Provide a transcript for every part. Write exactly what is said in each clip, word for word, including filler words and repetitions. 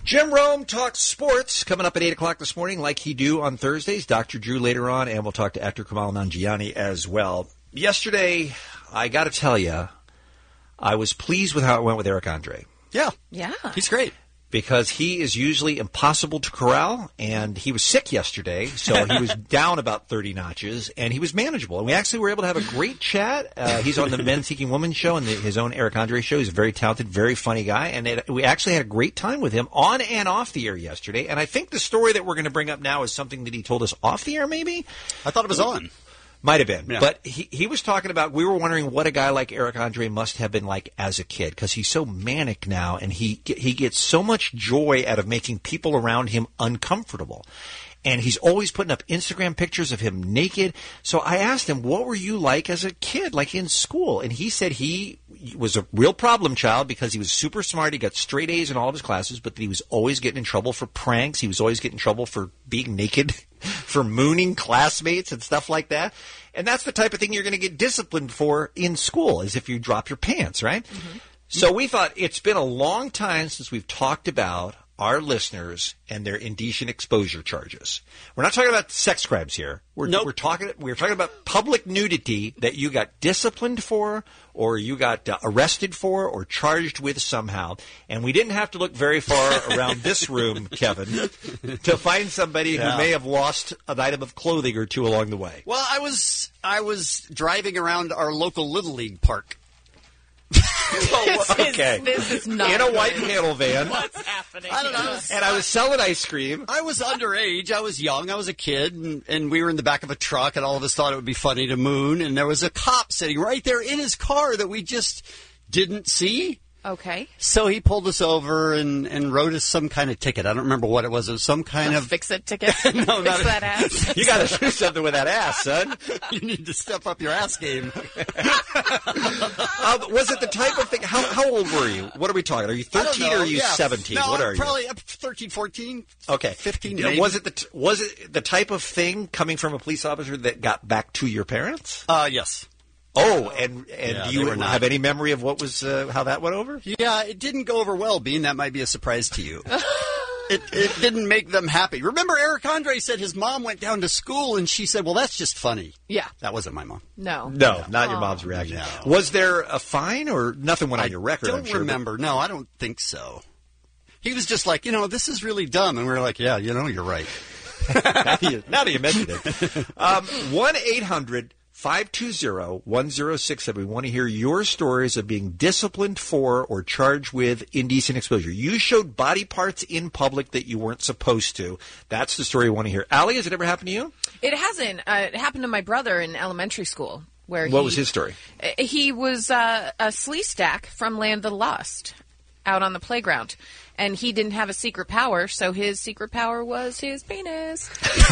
Jim Rome talks sports coming up at eight o'clock this morning like he do on Thursdays. Doctor Drew later on, and we'll talk to actor Kamal Nanjiani as well. Yesterday, I got to tell you, I was pleased with how it went with Eric Andre. Yeah. Yeah. He's great. Because he is usually impossible to corral, and he was sick yesterday, so he was down about thirty notches, and he was manageable. And we actually were able to have a great chat. Uh, he's on the Men Seeking Women show and the, his own Eric Andre show. He's a very talented, very funny guy, and it, we actually had a great time with him on and off the air yesterday. And I think the story that we're going to bring up now is something that he told us off the air, maybe? I thought it was on. Might have been. Yeah. But he, he was talking about, we were wondering what a guy like Eric Andre must have been like as a kid, because he's so manic now, and he he gets so much joy out of making people around him uncomfortable. And he's always putting up Instagram pictures of him naked. So I asked him, what were you like as a kid, like in school? And he said he was a real problem child because he was super smart. He got straight A's in all of his classes, but that he was always getting in trouble for pranks. He was always getting in trouble for being naked, for mooning classmates and stuff like that. And that's the type of thing you're going to get disciplined for in school, is if you drop your pants, right? Mm-hmm. So we thought it's been a long time since we've talked about our listeners and their indecent exposure charges. We're not talking about sex crimes here. We're, nope. we're talking we're talking about public nudity that you got disciplined for, or you got uh, arrested for, or charged with somehow. And we didn't have to look very far around this room, Kevin, to find somebody yeah. who may have lost an item of clothing or two along the way. Well, I was I was driving around our local Little League park. This okay. Is, this is not in a good. white panel van. What's happening? I don't know. And I was selling ice cream. I was underage. I was young. I was a kid, and, and we were in the back of a truck, and all of us thought it would be funny to moon. And there was a cop sitting right there in his car that we just didn't see. Okay. So he pulled us over and, and wrote us some kind of ticket. I don't remember what it was. It was some kind A of... fix-it ticket? no, Fix not that ass? You got to do something with that ass, son. You need to step up your ass game. uh, was it the type of thing? How, how old were you? What are we talking? Are you thirteen or are you yeah. seventeen? No, what are I'm you? probably thirteen, fourteen. Okay, fifteen. You know, maybe. was it the t- was it the type of thing coming from a police officer that got back to your parents? Uh, yes. Oh, and and Yeah, do they you were not. have any memory of what was uh, how that went over? Yeah, it didn't go over well, Bean. That might be a surprise to you. It, it didn't make them happy. Remember, Eric Andre said his mom went down to school, and she said, well, that's just funny. Yeah. That wasn't my mom. No. No, not your Oh. mom's reaction. No. Was there a fine or nothing went on your record? I don't I'm sure, remember. No, I don't think so. He was just like, you know, this is really dumb. And we were like, yeah, you know, you're right. now, that you, now that you mentioned it. Um, one eight hundred five two zero one zero six seven. We want to hear your stories of being disciplined for or charged with indecent exposure. You showed body parts in public that you weren't supposed to. That's the story we want to hear. Allie, has it ever happened to you? It hasn't. Uh, it happened to my brother in elementary school. Where What he, was his story? He was uh, a slee stack from Land of the Lost out on the playground. And he didn't have a secret power, so his secret power was his penis.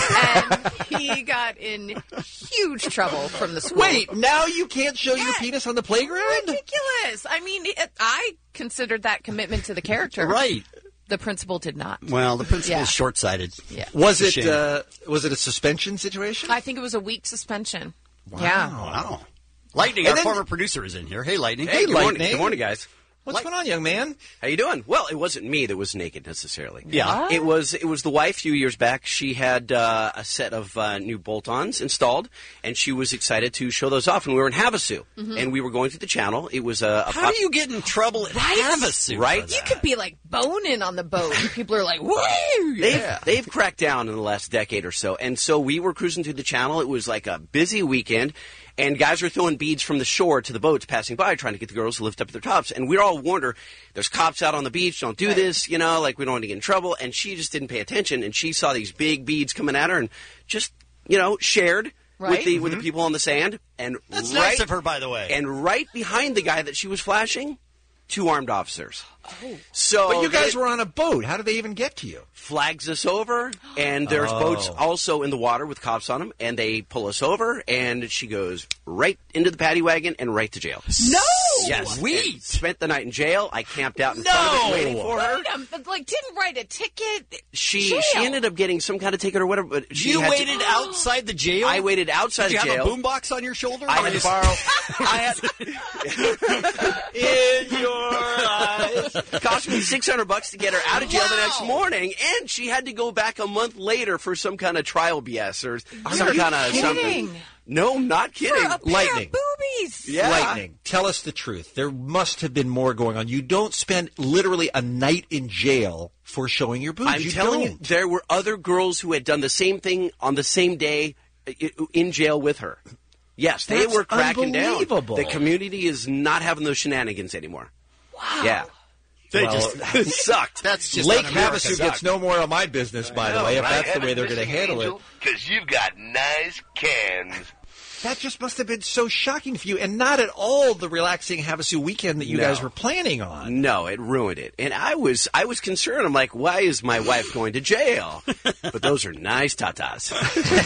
And he got in huge trouble from the school. Wait, now you can't show Yeah. your penis on the playground? Ridiculous. I mean, it, I considered that commitment to the character. Right. The principal did not. Well, the principal's Yeah. short-sighted. Yeah. Was It's a it shame. uh, was it a suspension situation? I think it was a week suspension. Yeah. Wow. Lightning, And our then- former producer, is in here. Hey, Lightning. Hey, Good morning, Lightning. good morning, guys. What's going on, young man? How you doing? Well, it wasn't me that was naked necessarily. Yeah. It was it was the wife a few years back. She had uh, a set of uh, new bolt-ons installed, and she was excited to show those off. And we were in Havasu, Mm-hmm. and we were going through the channel. It was a, a How pop- do you get in trouble at Right? Havasu? Right? for You that? could be like boning on the boat. And people are like, woo! They've, Yeah. they've cracked down in the last decade or so. And so we were cruising through the channel. It was like a busy weekend. And guys were throwing beads from the shore to the boats passing by, trying to get the girls to lift up their tops. And we all warned her, there's cops out on the beach, don't do Right. this, you know, like we don't want to get in trouble. And she just didn't pay attention. And she saw these big beads coming at her and just, you know, shared Right. with the with the people on the sand. And That's right, nice of her, by the way. And right behind the guy that she was flashing, two armed officers. Oh. So But you guys they- were on a boat. How did they even get to you? flags us over, and there's Oh. boats also in the water with cops on them, and they pull us over, and she goes right into the paddy wagon and right to jail. No! Yes. Sweet. Spent the night in jail. I camped out in No. front of it waiting for her. Wait, um, but, like, didn't write a ticket. She Jail. she ended up getting some kind of ticket or whatever. But she You had waited to, outside the jail? I waited outside Did you of jail. have a boombox on your shoulder? I Or had to just- borrow. I had In your eyes. It cost me six hundred bucks to get her out of jail the next Wow. morning, and she had to go back a month later for some kind of trial B S or Are some you kind of kidding? something. No, not For kidding. a pair Lightning. of boobies. Yeah. Lightning, tell us the truth. There must have been more going on. You don't spend literally a night in jail for showing your boobs. I'm you telling you, don't. there were other girls who had done the same thing on the same day i- in jail with her. Yes, they That's were cracking down. unbelievable. The community is not having those shenanigans anymore. Wow. Yeah. They Well, just It sucked. That's just Lake un-America Havasu suck. gets no more of my business, by the way, if that's the way they're going to handle it. Because you've got nice cans. That just must have been so shocking for you, and not at all the relaxing Havasu weekend that you No. guys were planning on. No, it ruined it. And I was I was concerned. I'm like, why is my wife going to jail? But those are nice tatas. So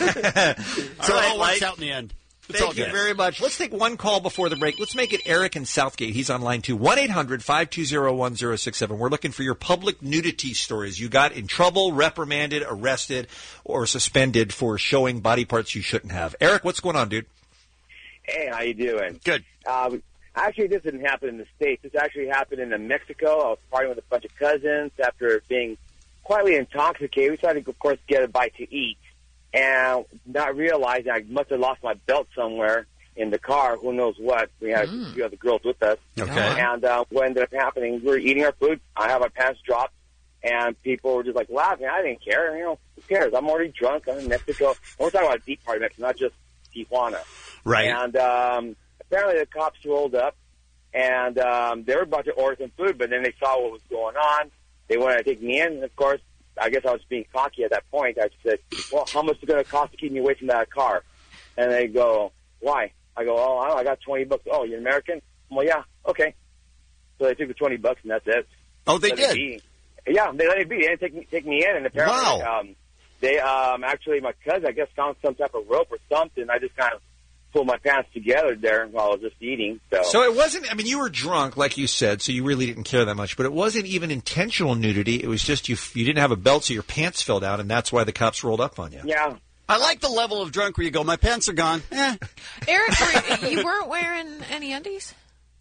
it all works out in the end. It's all Thank you good. very much. Let's take one call before the break. Let's make it Eric in Southgate. He's on line two. one eight hundred five two zero one zero six seven. We're looking for your public nudity stories. You got in trouble, reprimanded, arrested, or suspended for showing body parts you shouldn't have. Eric, what's going on, dude? Hey, how you doing? Good. Um, actually, this didn't happen in the States. This actually happened in Mexico. I was partying with a bunch of cousins after being quietly intoxicated. We tried to, of course, get a bite to eat, and not realizing I must have lost my belt somewhere in the car. Who knows what? We had a few other girls with us. Okay. And uh, what ended up happening, we were eating our food. I had my pants dropped, and people were just like laughing. I didn't care. You know, who cares? I'm already drunk. I'm in Mexico. We're talking about a deep party Mexico, not just Tijuana. Right. And um, apparently the cops rolled up, and um, they were about to order some food, but then they saw what was going on. They wanted to take me in, and of course, I guess I was being cocky at that point. I said, well, how much is it going to cost to keep me away from that car? And they go, why? I go, oh, I, don't know, I got twenty bucks. Oh, you're American? Well, yeah, okay. So they took the twenty bucks, and that's it. Oh, they Let it did? be. Yeah, they let it be. They didn't take me, take me in, and apparently Wow. um, they um, actually, my cousin, I guess, found some type of rope or something. I just kind of pulled my pants together there while I was just eating. So, So it wasn't, I mean, you were drunk, like you said, so you really didn't care that much, but it wasn't even intentional nudity. It was just you you didn't have a belt, so your pants fell down, and that's why the cops rolled up on you. yeah. I like the level of drunk where you go, my pants are gone. Eh. Eric, were, you weren't wearing any undies?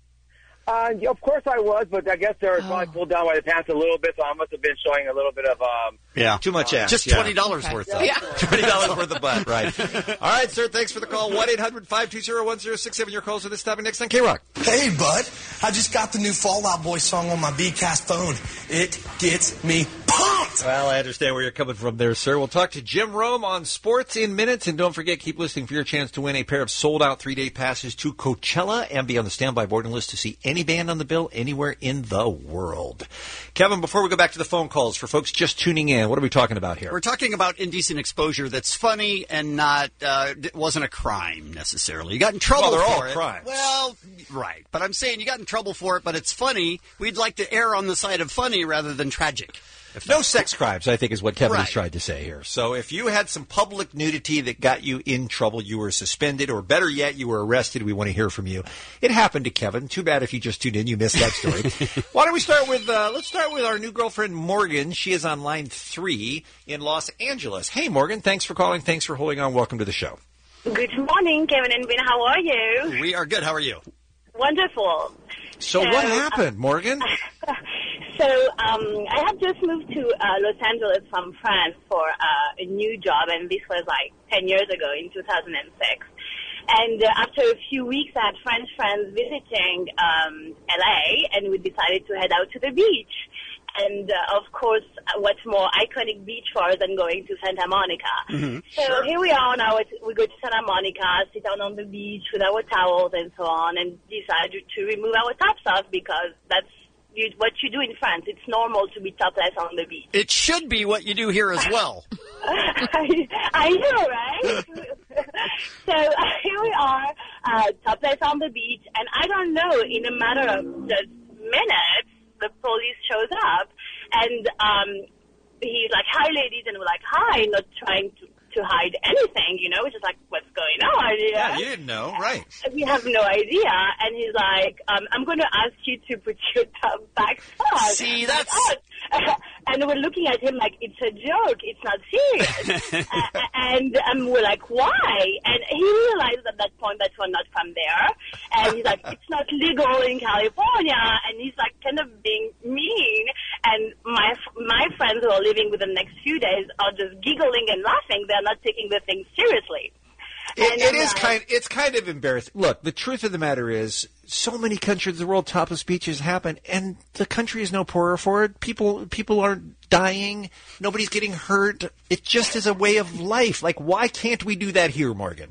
Uh, yeah, of course I was, but I guess they were probably pulled down by the pants a little bit, so I must have been showing a little bit of, um, Yeah. Too much ass. Just yeah. twenty dollars Okay. worth, though. Yeah. twenty dollars worth of butt, right. All right, sir, thanks for the call. one eight hundred five two zero one zero six seven. Your calls are this topic next on K-Rock. Hey, bud. I just got the new Fall Out Boy song on my B-Cast phone. It gets me pumped. Well, I understand where you're coming from there, sir. We'll talk to Jim Rome on sports in minutes. And don't forget, keep listening for your chance to win a pair of sold-out three-day passes to Coachella and be on the standby boarding list to see any band on the bill anywhere in the world. Kevin, before we go back to the phone calls, for folks just tuning in, what are we talking about here? We're talking about indecent exposure that's funny and not uh, it wasn't a crime necessarily. You got in trouble Well, they're for all it. crimes. Well, right. But I'm saying you got in trouble for it, but it's funny. We'd like to err on the side of funny rather than tragic. No sex crimes, I think, is what Kevin has Right. tried to say here. So if you had some public nudity that got you in trouble, you were suspended, or better yet, you were arrested, we want to hear from you. It happened to Kevin. Too bad if you just tuned in, you missed that story. Why don't we start with, uh, let's start with our new girlfriend, Morgan. She is on line three in Los Angeles. Hey, Morgan, thanks for calling. Thanks for holding on. Welcome to the show. Good morning, Kevin and Ben. How are you? We are good. How are you? Wonderful. So So, what happened, Morgan? So um, I have just moved to uh, Los Angeles from France for uh, a new job, and this was like ten years ago in two thousand six. And uh, after a few weeks, I had French friends visiting um, L A, and we decided to head out to the beach. And, uh, of course, what's more iconic beach for us than going to Santa Monica? Mm-hmm. So Sure. here we are now. We go to Santa Monica, sit down on the beach with our towels and so on, and decide to remove our tops off because that's you, what you do in France. It's normal to be topless on the beach. It should be what you do here as well. I, I know, right? So uh, here we are, uh, topless on the beach, and I don't know, in a matter of just minutes, the police shows up, and um, he's like, hi, ladies, and we're like, hi, not trying to to hide anything, you know, which is like, what's going on? You know? Yeah, you didn't know, right? We have no idea. And he's like, um, I'm going to ask you to put your thumb back on. See, that's... And we're looking at him like, it's a joke. It's not serious. uh, and um, we're like, why? And he realized at that point that we're not from there. And he's like, it's not legal in California. And he's like kind of being mean. And my my friends who are living with the next few days are just giggling and laughing. They're not taking the thing seriously. It, it is kind. It's kind of embarrassing. Look, the truth of the matter is, so many countries in the world, topless beaches happen, and the country is no poorer for it. People, people aren't dying. Nobody's getting hurt. It just is a way of life. Like, why can't we do that here, Morgan?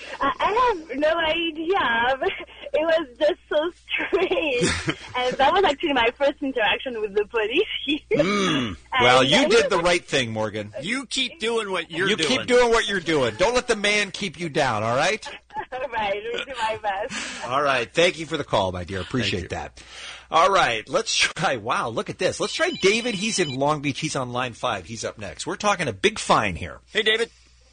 I have no idea. But it was just so strange. And that was actually my first interaction with the police here. Mm. Well, you did the right thing, Morgan. You keep doing what you're you doing. You keep doing what you're doing. Don't let the man keep you down, all right? Right, we'll do my best. All right. Thank you for the call, my dear. Appreciate that. All right. Let's try. Wow, look at this. Let's try David. He's in Long Beach. He's on line five. He's up next. We're talking a big fine here. Hey, David.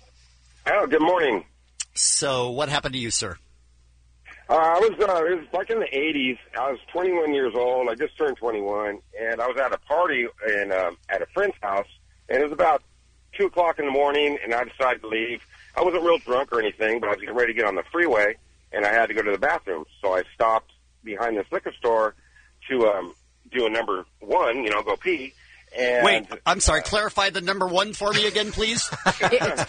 Oh, good morning. So what happened to you, sir? Uh, I was, uh, it was like in the eighties. I was twenty-one years old. I just turned twenty-one, and I was at a party in, um, at a friend's house, and it was about two o'clock in the morning, and I decided to leave. I wasn't real drunk or anything, but I was getting ready to get on the freeway, and I had to go to the bathroom. So I stopped behind this liquor store to um, do a number one, you know, go pee. And, Wait, I'm sorry. Uh, clarify the number one for me again, please. It's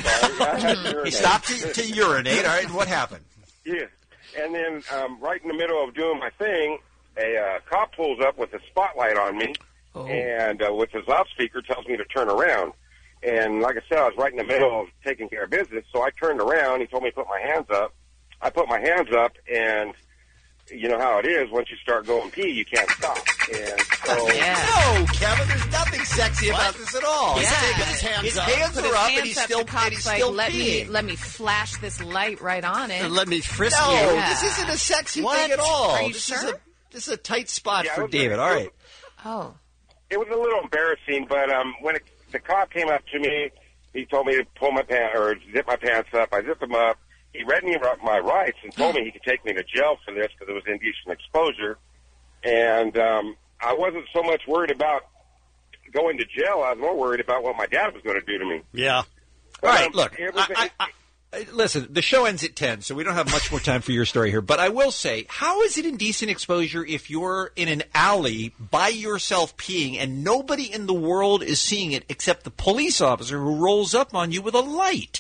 pee. He stopped to, to urinate. All right, what happened? Yeah. And then um, right in the middle of doing my thing, a uh, cop pulls up with a spotlight on me, oh. and uh, with his loudspeaker tells me to turn around. And like I said, I was right in the middle of taking care of business, so I turned around. He told me to put my hands up. I put my hands up, and you know how it is. Once you start going pee, you can't stop. And so, yeah. No, Kevin, there's nothing sexy what? about this at all. Yeah. He's taking his hands his up. Hands Put are his up, hands and he's up, still, the and he's like, still let peeing. me let me flash this light right on it. And let me frisk no, you. Yeah. This isn't a sexy what? thing at all. Are you this sure? Is a, this is a tight spot yeah, for David. All right. Oh. It was a little embarrassing, but um, when it, the cop came up to me, he told me to pull my pants or zip my pants up. I zipped them up. He read me my rights and told me he could take me to jail for this because it was indecent exposure. And um, I wasn't so much worried about going to jail. I was more worried about what my dad was going to do to me. Yeah. But, All right, um, look, it was, I, I, I, listen, the show ends at ten, so we don't have much more time for your story here. But I will say, how is it indecent exposure if you're in an alley by yourself peeing and nobody in the world is seeing it except the police officer who rolls up on you with a light?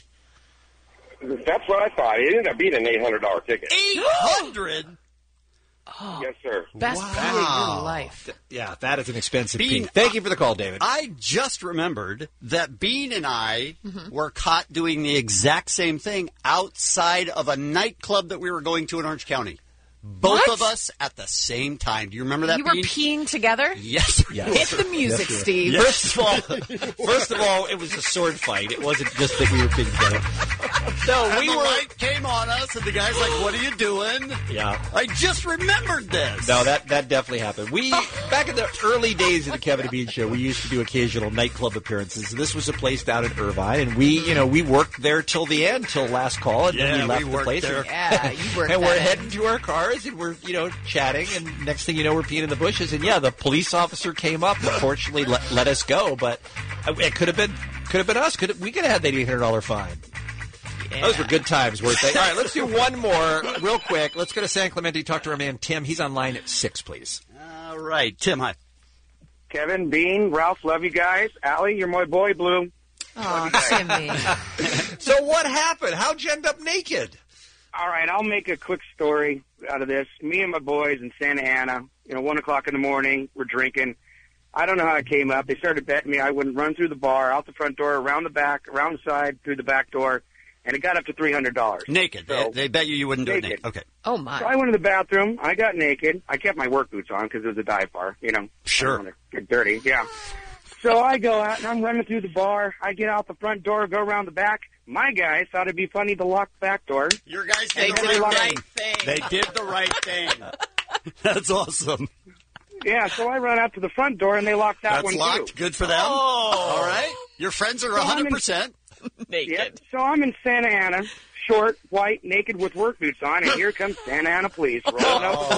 That's what I thought. It ended up being an eight hundred dollars ticket. eight hundred dollars? Oh, yes, sir. Best wow. pee of your life. Yeah, that is an expensive Bean, pee. Thank you for the call, David. I just remembered that Bean and I mm-hmm. were caught doing the exact same thing outside of a nightclub that we were going to in Orange County. Both what? of us at the same time. Do you remember that, You Bean? were peeing together? Yes. yes. Hit the music, yes, Steve. Yes. First of all, first of all, it was a sword fight. It wasn't just that we were peeing together. No, and we the were. Light came on us, and the guy's like, "What are you doing?" Yeah. I just remembered this. No, that that definitely happened. We back in the early days of the Kevin and Bean Show, we used to do occasional nightclub appearances. This was a place down in Irvine, and we, you know, we worked there till the end, till last call, and yeah, then we left we the place. There. And, yeah, you worked. and we're in. heading to our cars, and we're, you know, chatting, and next thing you know, we're peeing in the bushes. And yeah, the police officer came up, unfortunately let, let us go, but it could have been could have been us. Could have, we could have had that eight hundred dollar fine. Yeah. Those were good times, weren't they? All right, let's do one more real quick. Let's go to San Clemente, talk to our man Tim. He's on line at six, please. All right, Tim, hi. Kevin, Bean, Ralph, love you guys. Allie, you're my boy, Blue. Oh, Timmy. So what happened? How'd you end up naked? All right, I'll make a quick story out of this. Me and my boys in Santa Ana, you know, one o'clock in the morning, we're drinking. I don't know how it came up. They started betting me I wouldn't run through the bar, out the front door, around the back, around the side, through the back door, and it got up to three hundred dollars. Naked. So, they, they bet you you wouldn't do naked. it naked. Okay. Oh, my. So I went to the bathroom. I got naked. I kept my work boots on because it was a dive bar, you know. Sure. I don't want to get dirty, yeah. So I go out, and I'm running through the bar. I get out the front door, go around the back. My guys thought it'd be funny to lock the back door. Your guys did the they right right thing. They did the right thing. That's awesome. Yeah, so I run out to the front door, and they locked that That's one, locked. too. Good for them. Oh. All right. Your friends are one hundred percent. naked. Yep. So I'm in Santa Ana, short, white, naked with work boots on, and here comes Santa Ana Police rolling up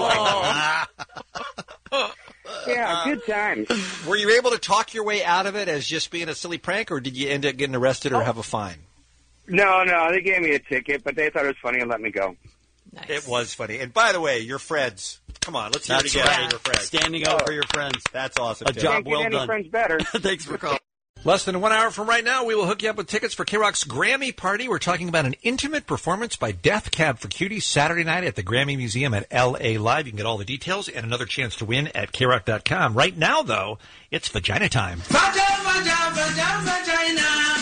the line. Yeah, good times. Were you able to talk your way out of it as just being a silly prank, or did you end up getting arrested or have a fine? No, no, they gave me a ticket, but they thought it was funny and let me go. Nice. It was funny. And by the way, your friends. Come on, let's hear That's it again. right. Your friends. Standing up for your friends. That's awesome. A Tim. job Can't get well any done. friends better. Thanks for calling. Less than one hour from right now, we will hook you up with tickets for K-Rock's Grammy Party. We're talking about an intimate performance by Death Cab for Cuties Saturday night at the Grammy Museum at L A Live. You can get all the details and another chance to win at K rock dot com. Right now, though, it's vagina time. Vagina, vagina, vagina, vagina.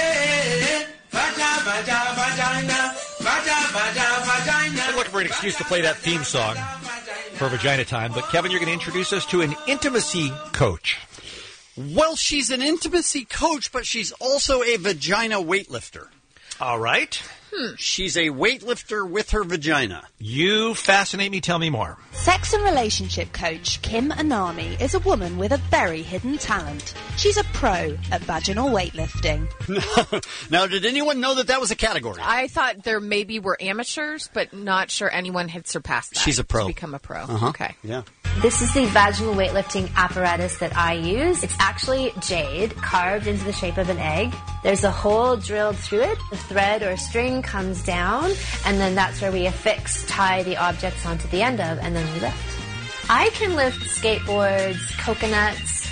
Eh, vagina, vagina, vagina. Vagina, vagina, vagina. I'm looking for an excuse to play that theme song for vagina time. But, Kevin, you're going to introduce us to an intimacy coach. Well, she's an intimacy coach, but she's also a vagina weightlifter. All right. Hmm. She's a weightlifter with her vagina. You fascinate me. Tell me more. Sex and relationship coach Kim Anami is a woman with a very hidden talent. She's a pro at vaginal weightlifting. Now, did anyone know that that was a category? I thought there maybe were amateurs, but not sure anyone had surpassed that. She's a pro. To become a pro. Uh-huh. Okay. Yeah. This is the vaginal weightlifting apparatus that I use. It's actually jade carved into the shape of an egg. There's a hole drilled through it. The thread or string comes down, and then that's where we affix, tie the objects onto the end of, and then we lift. I can lift skateboards, coconuts.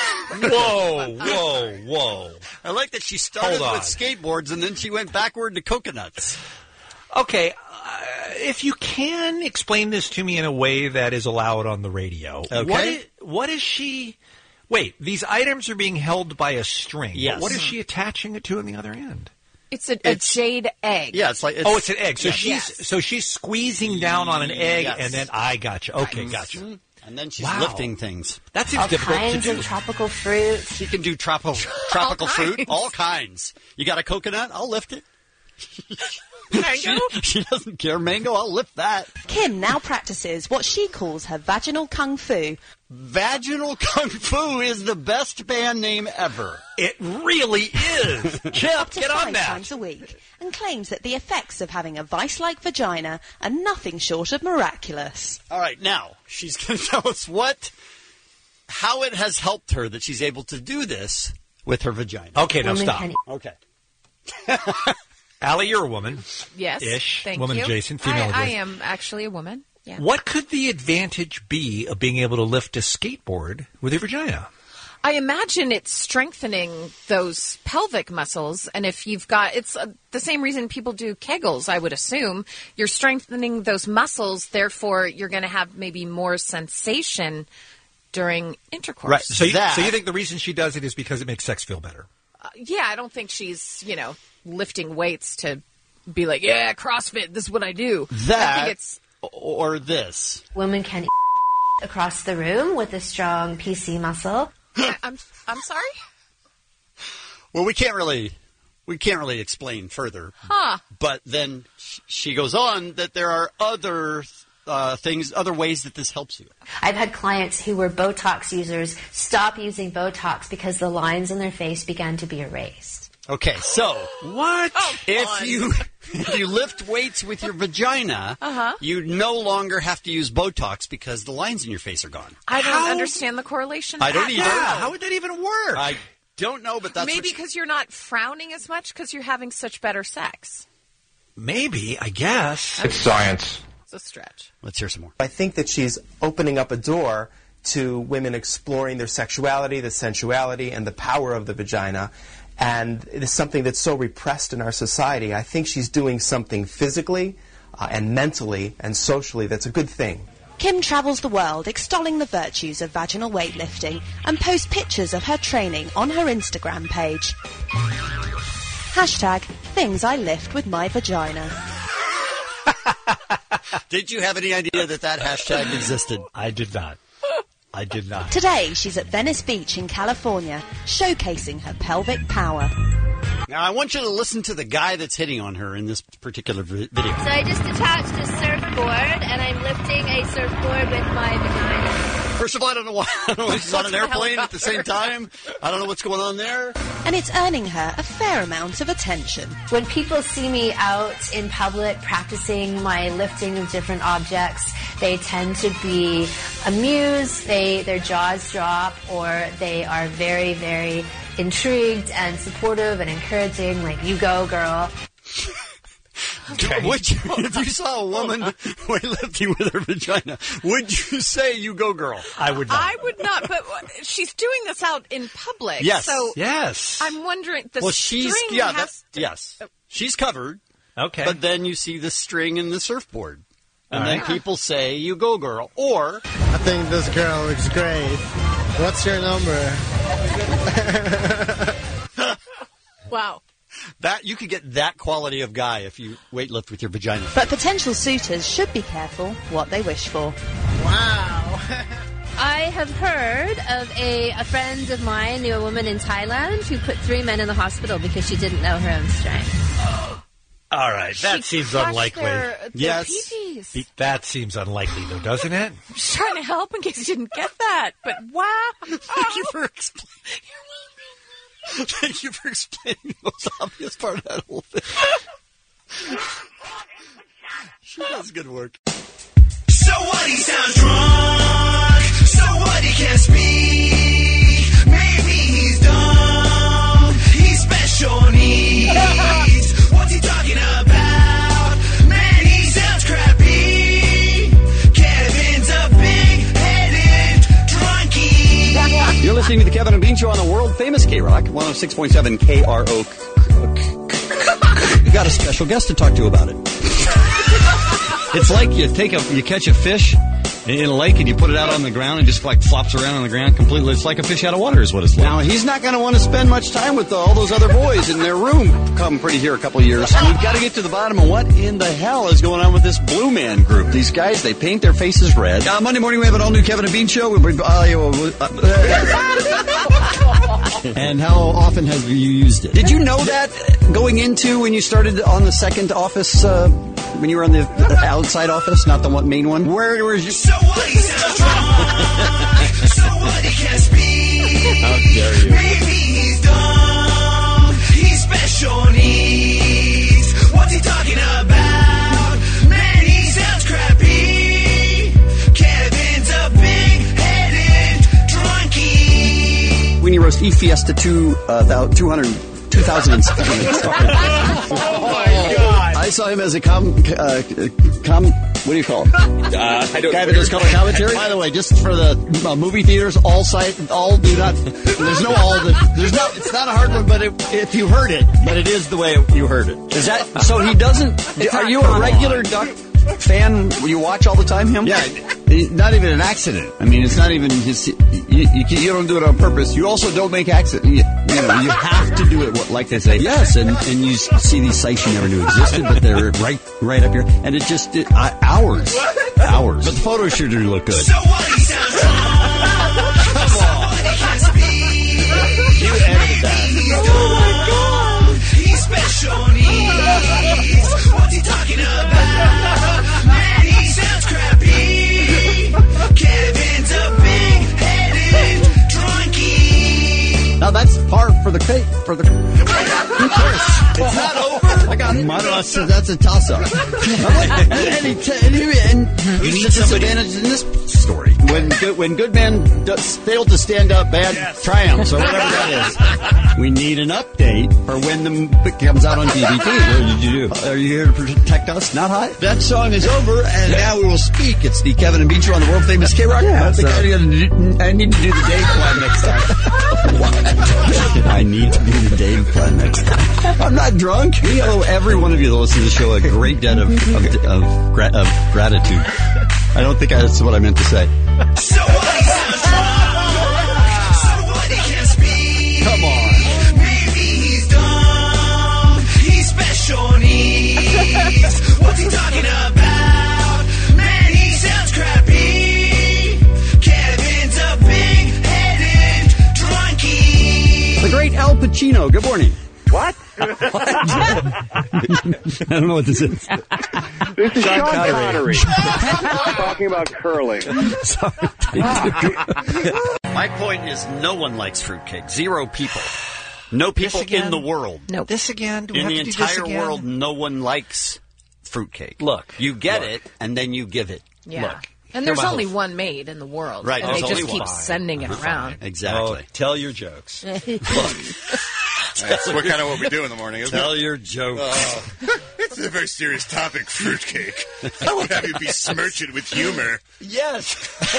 Whoa, whoa, whoa. I like that she started Hold on. with skateboards and then she went backward to coconuts. Okay, uh, if you can explain this to me in a way that is allowed on the radio. Okay. What is, what is she... Wait, these items are being held by a string. Yes. What is she attaching it to on the other end? It's a, a jade egg. Yeah, it's like... It's, oh, it's an egg. So yes. she's Yes. so she's squeezing down on an egg, Yes. and then I gotcha. Okay, gotcha. And then she's Wow. lifting things. That seems All difficult to kinds do. of tropical fruit. She can do tropical tropical fruit, kinds. all kinds. You got a coconut? I'll lift it. Mango? She, she doesn't care. Mango, I'll lift that. Kim now practices what she calls her vaginal kung fu. Vaginal Kung Fu is the best band name ever. It really is. Chip, Up to get five on that. times a week, and claims that the effects of having a vice-like vagina are nothing short of miraculous. All right, now she's going to tell us what, how it has helped her that she's able to do this with her vagina. Okay, now Women stop. can- Okay. Allie, you're a woman. Yes. Ish. Thank Woman you. adjacent, female I, I adjacent. am actually a woman. Yeah. What could the advantage be of being able to lift a skateboard with your vagina? I imagine it's strengthening those pelvic muscles, and if you've got, it's uh, the same reason people do Kegels, I would assume. You're strengthening those muscles, therefore you're going to have maybe more sensation during intercourse. Right. So you, That- so you think the reason she does it is because it makes sex feel better? Uh, yeah, I don't think she's, you know, lifting weights to be like, yeah, CrossFit, this is what I do. I That think it's or this. Women can across the room with a strong P C muscle. I- I'm I'm sorry? Well, we can't really, we can't really explain further. Huh. But then sh- she goes on that there are other uh, things, other ways that this helps you. I've had clients who were Botox users stop using Botox because the lines in their face began to be erased. Okay, so what if fun. you if you lift weights with your vagina? Uh-huh. You no longer have to use Botox because the lines in your face are gone. I don't How- understand the correlation. I don't at either. all. Yeah, how would that even work? I don't know, but that's Maybe what she- because you're not frowning as much because you're having such better sex. Maybe, I guess. It's science. It's a stretch. Let's hear some more. I think that she's opening up a door to women exploring their sexuality, the sensuality, and the power of the vagina. And it is something that's so repressed in our society. I think she's doing something physically uh, and mentally and socially that's a good thing. Kim travels the world extolling the virtues of vaginal weightlifting and posts pictures of her training on her Instagram page. Hashtag things I lift with my vagina. Did you have any idea that that hashtag existed? I did not. I did not. Today, she's at Venice Beach in California, showcasing her pelvic power. Now, I want you to listen to the guy that's hitting on her in this particular vi- video. So I just attached a surfboard, and I'm lifting a surfboard with my vagina. First of all, I don't know why. I don't know if she's on an airplane at the same time. I don't know what's going on there. And it's earning her a fair amount of attention. When people see me out in public practicing my lifting of different objects, they tend to be amused, they their jaws drop, or they are very, very intrigued and supportive and encouraging, like, you go, girl. Okay. Would you, if you saw a woman weightlifting with her vagina, would you say, you go, girl? I would not. I would not, but she's doing this out in public. Yes. So yes. I'm wondering, the well, string she's, yeah, has that, to... Yes. She's covered. Okay. But then you see the string and the surfboard. And All then right. people say, you go, girl. Or... I think this girl looks great. What's your number? Wow. That you could get that quality of guy if you weightlift with your vagina. But potential suitors should be careful what they wish for. Wow. I have heard of a, a friend of mine knew a woman in Thailand who put three men in the hospital because she didn't know her own strength. All right, that She seems crushed unlikely. Their, their Yes. P-Ps. Be- That seems unlikely, though, doesn't it? I'm just trying to help in case you didn't get that, but wow. Thank you for explaining. Thank you for explaining the most obvious part of that whole thing. She does good work. So what, he sounds drunk. So what, he can't speak. Maybe he's dumb. He's special needs. What's he talking about? Man, he sounds crappy. Kevin's a big-headed drunkie. You're listening to the Kevin and Bean Show on the world-famous K-Rock, one oh six point seven K R O. You got a special guest to talk to about it. It's like you take a, you catch a fish in a lake and you put it out on the ground and just like flops around on the ground completely. It's like a fish out of water is what it's like. Now, he's not going to want to spend much time with all those other boys in their room come pretty here a couple of years. We've got to get to the bottom of what in the hell is going on with this Blue Man group. These guys, they paint their faces red. Uh, Monday morning, we have an all-new Kevin and Bean Show. We'll be, uh, uh, and how often have you used it? Did you know that going into when you started on the second office, uh, when you were on the outside office, not the one, main one? Where was you? So what, he sounds drunk. So what, he can't speak. How dare you? Maybe he's dumb. He's special needs. What's he talking about? Man, he sounds crappy. Kevin's a big-headed drunkie. Weenie Roast E Fiesta two, uh, two hundred, two thousand seven. Oh, my God. I saw him as a com, uh, com, what do you call him? Uh, I don't Guy that does color commentary. By the way, just for the uh, movie theaters, all site, all do not. There's no all. The, there's no. It's not a hard one, but it, if you heard it, but it is the way you heard it. Is that so? He doesn't. Are you a regular Duck fan? You watch all the time? Him? Yeah. Not even an accident. I mean, it's not even his. You, you, you don't do it on purpose. You also don't make accident. You, you know, you have to do it like they say. Yes, and, and you see these sites you never knew existed, but they're right right up here, and it just it, uh, hours, hours. But the photos sure do look good. So what, he sounds drunk. So what, he can't speak. You edited that. He's dumb. He's special needs. What's he talking about? Man, he sounds crappy. Kevin's a big-headed drunkie. Now that's par for the cake for the. Who cares? It's not over. I got it. That's a, that's a toss-up. and and, he t- and, he, and You here's need the somebody- disadvantage in this story. When good, when good man does, failed to stand up, bad triumphs or whatever that is. We need an update for when the m- comes out on D V D. What did you do? Are you here to protect us? Not hot. That song is over, and now we will speak. It's the Kevin and Bean Show on the world famous K Rock. Yeah, I, think so- I, gotta do, I need to do the Dave plan next time. I need to do the Dave plan next time. I'm not drunk. We owe every one of you that listen to the show a great debt of of, of, gra- of gratitude. I don't think that's what I meant to say. So what, he sounds drunk. So what, he can't speak. Come on. Maybe he's dumb. He's special needs. What's he talking about? Man, he sounds crappy. Kevin's a big-headed drunkie. The great Al Pacino. Good morning. What? I don't know what this is. This is Sean Sean Connery. Connery talking about curling. My point is no one likes fruitcake. Zero people. No people in the world. No. This again? Do we In have the to do this entire again? world, no one likes fruitcake. Look. You get Look. it, and then you give it. Yeah. Look. And Hear there's my only whole- one made in the world. Right, And there's they just only keep one. sending it around. Exactly. Oh, tell your jokes. That's what kind of what we do in the morning, isn't Tell it? your jokes. Oh. It's a very serious topic, fruitcake. I will have you besmirch it with humor. Yes.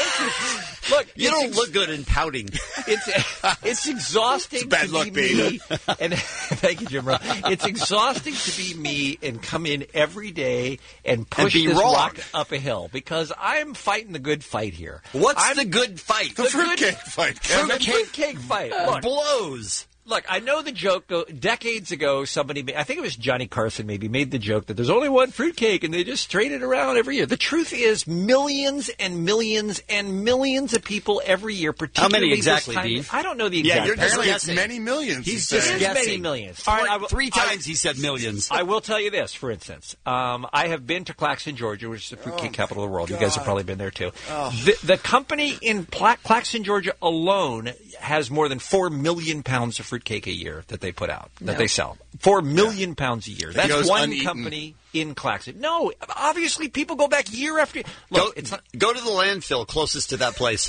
Look, You it's don't ex- look good in pouting. It's it's exhausting It's bad to luck, be baby. me. And thank you, Jim. Rowe. It's exhausting to be me and come in every day and push be this wrong. rock up a hill because I'm fighting the good fight here. What's I'm, the good fight? The, The fruitcake fight, Kevin. the fruitcake fight? Look, blows. Look, I know the joke. Go, decades ago, somebody, made, I think it was Johnny Carson, maybe made the joke that there's only one fruitcake, and they just trade it around every year. The truth is, millions and millions and millions of people every year, How particularly many exactly, this time, Dean? I don't know the Yeah, exact. you're just Apparently, it's guessing. many millions. He's he just said. It is guessing. many millions. Three, All right, I will- three I- times he said millions. I will tell you this, for instance. Um, I have been to Claxon, Georgia, which is the fruitcake capital of the world. You guys have probably been there, too. The, the company in Pla- Claxon, Georgia alone has more than four million pounds of fruitcake a year that they put out, that No. they sell. Four million pounds a year. That's goes one uneaten. company in Claxon. No, obviously people go back year after year. Go, Look, it's not, go to the landfill closest to that place.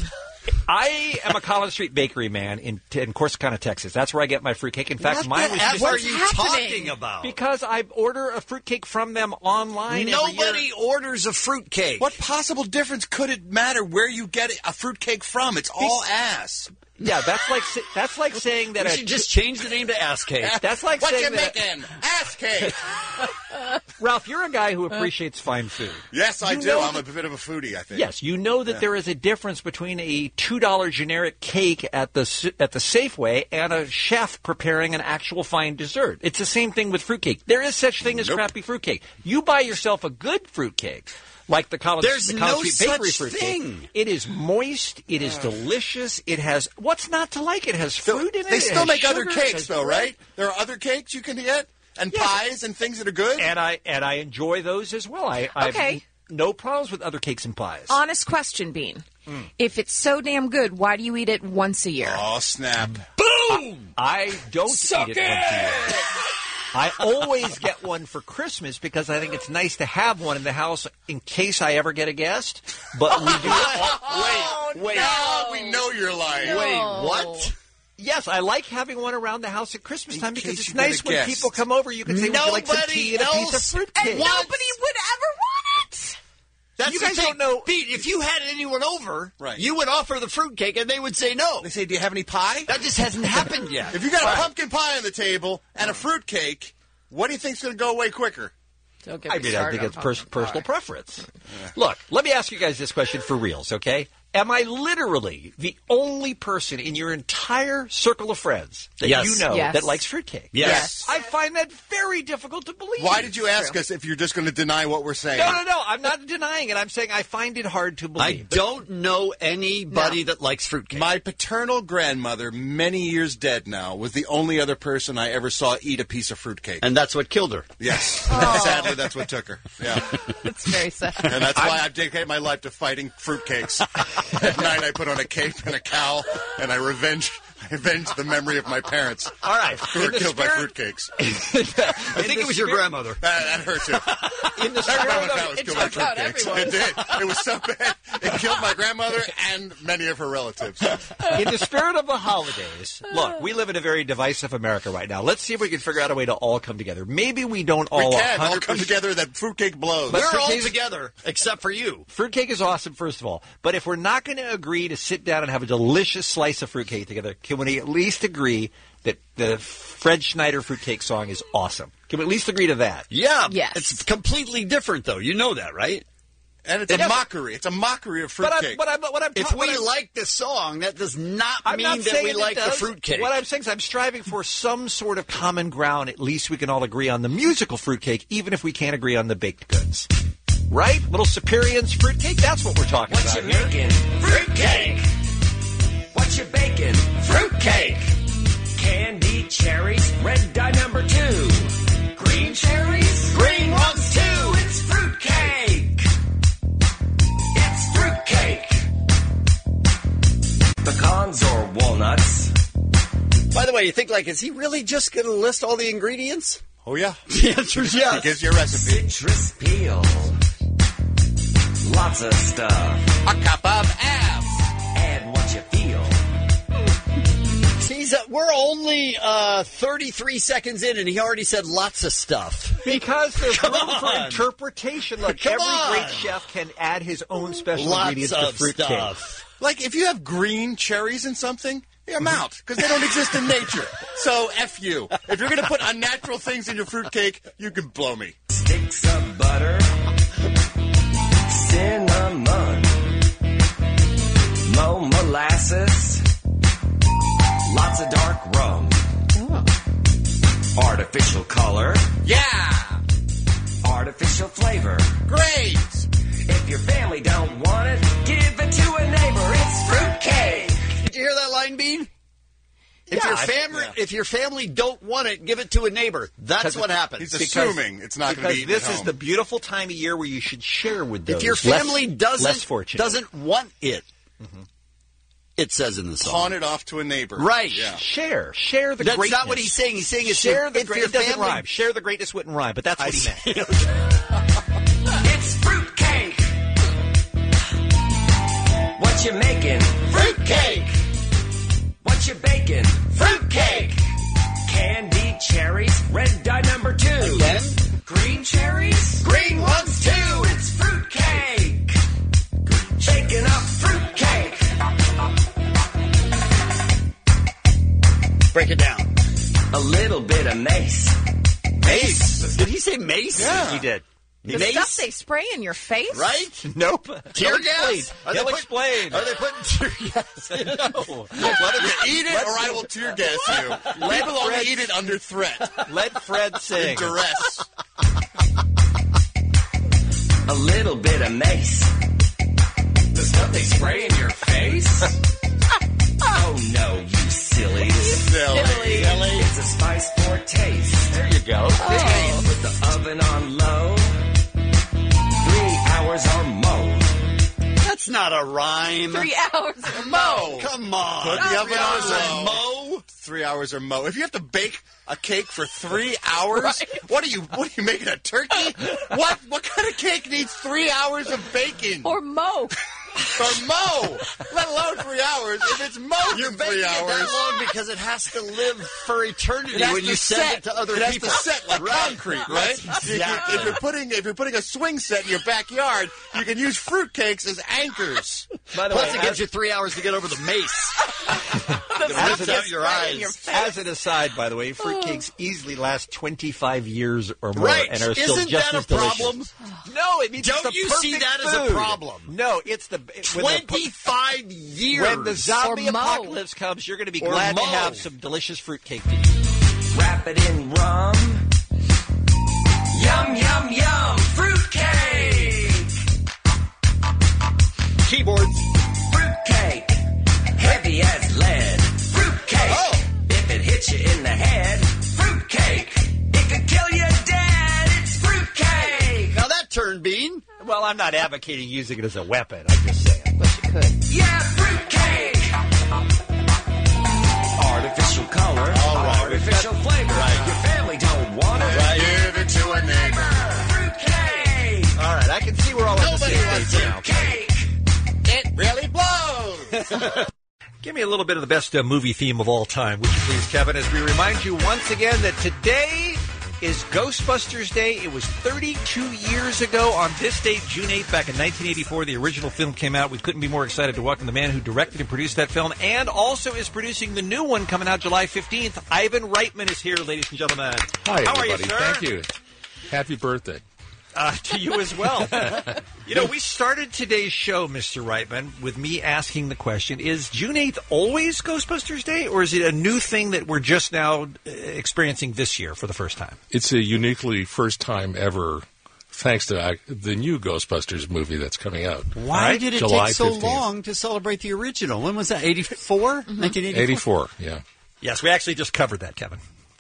I am a Collins Street bakery man in, in Corsicana, Texas. That's where I get my fruitcake. In fact, What mine the was F just are you talking about? because I order a fruitcake from them online. every year. Nobody orders a fruitcake. What possible difference could it matter where you get a fruitcake from? It's all ass. Yeah, that's like sa- that's like saying that We a should just change the name to ass cake. That's like What saying you that making? Ass cake. Ralph, you're a guy who appreciates fine food. Yes, I You do. know I'm a that- bit of a foodie, I think. Yes, you know that Yeah. there is a difference between a two dollar generic cake at the s- at the Safeway and a chef preparing an actual fine dessert. It's the same thing with fruitcake. There is such thing as Nope. crappy fruitcake. You buy yourself a good fruitcake. Like the Collins, There's the Collins no Street Bakery such fruitcake. thing. It is moist. It is delicious. It has what's not to like? It has fruit in it. They it still has make other sugar, it cakes, has though, bread. right? There are other cakes you can get, and Yeah. pies and things that are good. And I and I enjoy those as well. I I Okay. have no problems with other cakes and pies. Honest question, Bean. If it's so damn good, why do you eat it once a year? Oh, snap. Boom! I don't Suck eat it, once a year. I always get one for Christmas because I think it's nice to have one in the house in case I ever get a guest. But we do. Wait, wait. Now we know you're lying. Wait, what? Yes, I like having one around the house at Christmas time because case it's you get a nice when guest. people come over. You can say, "Would you like some Nobody tea and a piece of else fruitcake?" And nobody would ever want it. That's You the guys thing. don't know- Pete, if you had anyone over, Right. you would offer the fruitcake and they would say no. They say, do you have any pie? That just hasn't happened yet. If you got a pumpkin pie on the table and a fruit cake, what do you think's going to go away quicker? Don't get I me mean, I started think on it's pers- pumpkin personal pie. preference. Look, let me ask you guys this question for reals, okay? Am I literally the only person in your entire circle of friends that Yes. you know Yes. that likes fruitcake? Yes. I find that very difficult to believe. Why did you ask us if you're just going to deny what we're saying? No, no, no. I'm not denying it. I'm saying I find it hard to I believe. don't know anybody that likes fruitcake. My paternal grandmother, many years dead now, was the only other person I ever saw eat a piece of fruitcake. and that's what killed her. Yes. Sadly, that's what took her. Yeah. It's very sad. And that's why I've dedicated my life to fighting fruitcakes. At night, I put on a cape and a cowl, and I revenge, I avenge the memory of my parents. All right. Who were In the killed by spirit- fruitcakes. I think it was your grandmother. That, that hurt too. In the That spirit grandmother of- that was it killed by took out fruitcakes. everyone. It did. It was so bad. It killed my grandmother and many of her relatives. In the spirit of the holidays, look, we live in a very divisive America right now. Let's see if we can figure out a way to all come together. Maybe we don't all We can all one hundred come percent together. That fruitcake blows. But We're all fruitcake- together, except for you. Fruitcake is awesome, first of all. But if we're not going to agree to sit down and have a delicious slice of fruitcake together, can we at least agree that the Fred Schneider fruitcake song is awesome? Can we at least agree to that? Yeah. Yes. It's completely different, though. You know that, right? And it's a Yeah, but- mockery. It's a mockery of But I'm, fruitcake. but I'm, what I'm If ta- we what I'm- like the song, that does not I'm mean not that saying we it like the does. fruitcake. What I'm saying is I'm striving for some sort of common ground. At least we can all agree on the musical fruitcake, even if we can't agree on the baked goods. Right? Little Superior's fruitcake? That's what we're talking What about you here. making? Fruitcake. What you baking? Fruitcake. Candy cherries, red dye number two. Green cherries, green ones too. It's fruitcake. you think, like, is he really just going to list all the ingredients? Oh, yeah. The answer is yes. He gives you a recipe. Citrus peel. Lots of stuff. A cup of ass. Add what you feel. He's, uh, we're only uh, thirty-three seconds in, and he already said lots of stuff. Because there's Come room for on. interpretation. Look, Come every on. great chef can add his own special Lots ingredients of to fruitcake. stuff. Like, if you have green cherries in something, I'm out, because they don't exist in nature. So, F you. If you're going to put unnatural things in your fruitcake, you can blow me. Sticks of butter. Cinnamon. Low molasses. Lots of dark rum. Artificial color. Yeah! Artificial flavor. Great! If your family don't want it, give it to a neighbor. It's fruitcake. Did you hear that line, Bean? If Yeah, your I- family, yeah. if your family don't want it, give it to a neighbor. That's what happens. He's assuming it's not going to Because be eaten this at is home. the beautiful time of year where you should share with those If your less- family doesn't less fortunate. doesn't want it, it says in the song. Pawn it off to a neighbor. Right. Yeah. Share, share the That's greatness. not what he's saying. He's saying it's share your, the if great. your It doesn't family. rhyme. Share the greatness wouldn't rhyme, but that's what he meant. It's fruitcake. What you making? Fruitcake. What you baking? Fruitcake. Candied cherries, red dye number two. Again? Green cherries, green ones too. It's fruitcake. Baking up fruitcake. Break it down. A little bit of mace. Mace. Did he say mace? Yeah. He did. The Mace? stuff they spray in your face? Right? Nope. Tear He'll gas? explain. Are they He'll put- explain. Are they putting tear gas? No. Let him eat it, or I will tear gas you. People only Fred- eat it under threat. Let Fred In sing. duress. A little bit of mace. The stuff they spray in your face? Oh no, you sillies. Silly. Silly. It's a spice for taste. There you go. Oh. Put the oven on low. Three hours or more. That's not a rhyme. Three hours or Mo. Come on. Put the oven Three on hours low. and Mo. Three hours or mo. If you have to bake a cake for three hours, what are you? What are you making? A turkey? What? What kind of cake needs three hours of baking? Or Mo. Or mo, let alone three hours. If it's mo You're for baking three it hours, that long because it has to live for eternity it has when to you send set. it to other it has people. to set like Right. concrete, right? That's If, you, exactly. if you're putting if you're putting a swing set in your backyard, you can use fruitcakes as anchors. By the Plus, way, it gives as, you three hours to get over the mace. The It stuff rips they out your spray in eyes. your face. as an aside, by the way, fruitcakes easily last twenty-five years or more Right. and are still Isn't just that as a problem? delicious. No, it means Don't it's the you see perfect that as a food. problem? No, it's the when the- Twenty-five years. When the zombie Or Mo. apocalypse comes, you're going to be Or glad to Mo. have some delicious fruitcake to eat. Wrap it in rum. Yum, yum, yum. Fruitcake. Keyboards. Fruitcake. Heavy as lead. Fruitcake. Oh. If it hits you in the head. Fruitcake. It could kill you dead. It's fruitcake. Now that turned Bean. Well, I'm not advocating using it as a weapon. I'm just saying. But you could. Yeah, fruitcake. Artificial color. All right. Artificial flavor. Right. Your family don't want it. Right. Give it to a neighbor. Fruitcake. All right, I can see we're all on the Nobody same wants page now. Cake. It really blows. Give me a little bit of the best uh, movie theme of all time, would you please, Kevin, as we remind you once again that today is Ghostbusters Day. It was thirty-two years ago on this date, June eighth, back in nineteen eighty-four. The original film came out. We couldn't be more excited to welcome the man who directed and produced that film and also is producing the new one coming out July fifteenth. Ivan Reitman is here, ladies and gentlemen. Hi, How everybody. are you, sir? Thank you. Happy birthday. Uh, to you as well. You know, we started today's show, Mister Reitman, with me asking the question, is June eighth always Ghostbusters Day, or is it a new thing that we're just now uh, experiencing this year for the first time? It's a uniquely first time ever, thanks to uh, the new Ghostbusters movie that's coming out. Why Right? did it July take so fifteenth. long to celebrate the original? When was that? eighty-four? nineteen eighty-four? eighty-four, yeah. Yes, we actually just covered that, Kevin.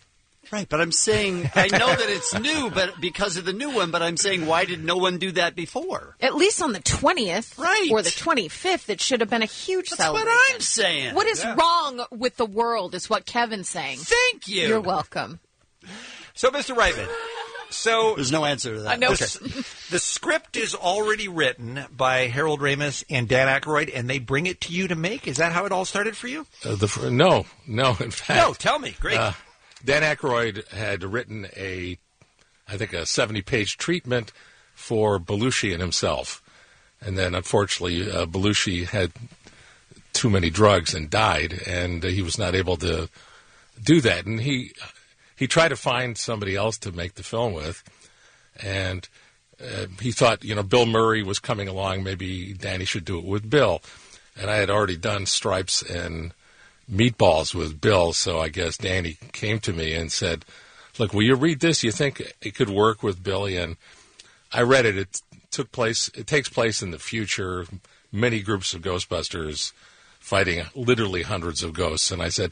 Right, but I'm saying, I know that it's new, but because of the new one, but I'm saying, why did no one do that before? At least on the twentieth Right. or the twenty-fifth, it should have been a huge That's celebration. what I'm saying. What is Yeah. wrong with the world is what Kevin's saying. Thank you. You're welcome. So, Mister Reitman, so There's no answer to that. I know. the, the script is already written by Harold Ramis and Dan Aykroyd, and they bring it to you to make? Is that how it all started for you? Uh, the, fr- no, no, in fact. No, tell me. Great. Uh, Dan Aykroyd had written a, I think, a seventy-page treatment for Belushi and himself. And then, unfortunately, uh, Belushi had too many drugs and died, and uh, he was not able to do that. And he he tried to find somebody else to make the film with, and uh, he thought, you know, Bill Murray was coming along. Maybe Danny should do it with Bill. And I had already done Stripes and Meatballs with Bill, so I guess Danny came to me and said, look, will you read this? You think it could work with Billy? And I read it. It took place, it takes place in the future, many groups of Ghostbusters fighting literally hundreds of ghosts. And I said,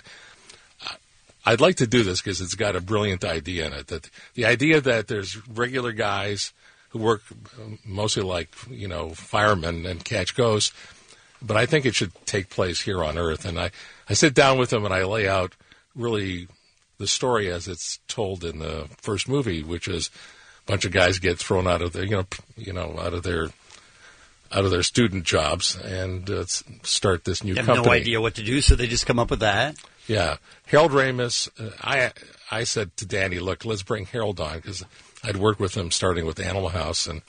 I'd like to do this because it's got a brilliant idea in it. That the idea that there's regular guys who work mostly like, you know, firemen and catch ghosts, but I think it should take place here on Earth. And I, I sit down with them and I lay out really the story as it's told in the first movie, which is a bunch of guys get thrown out of their, you know, you know, out of their, out of their student jobs and uh, start this new They have company. no idea what to do, so they just come up with that. Yeah, Harold Ramis. Uh, I I said to Danny, look, let's bring Harold on because I'd worked with him starting with Animal House, and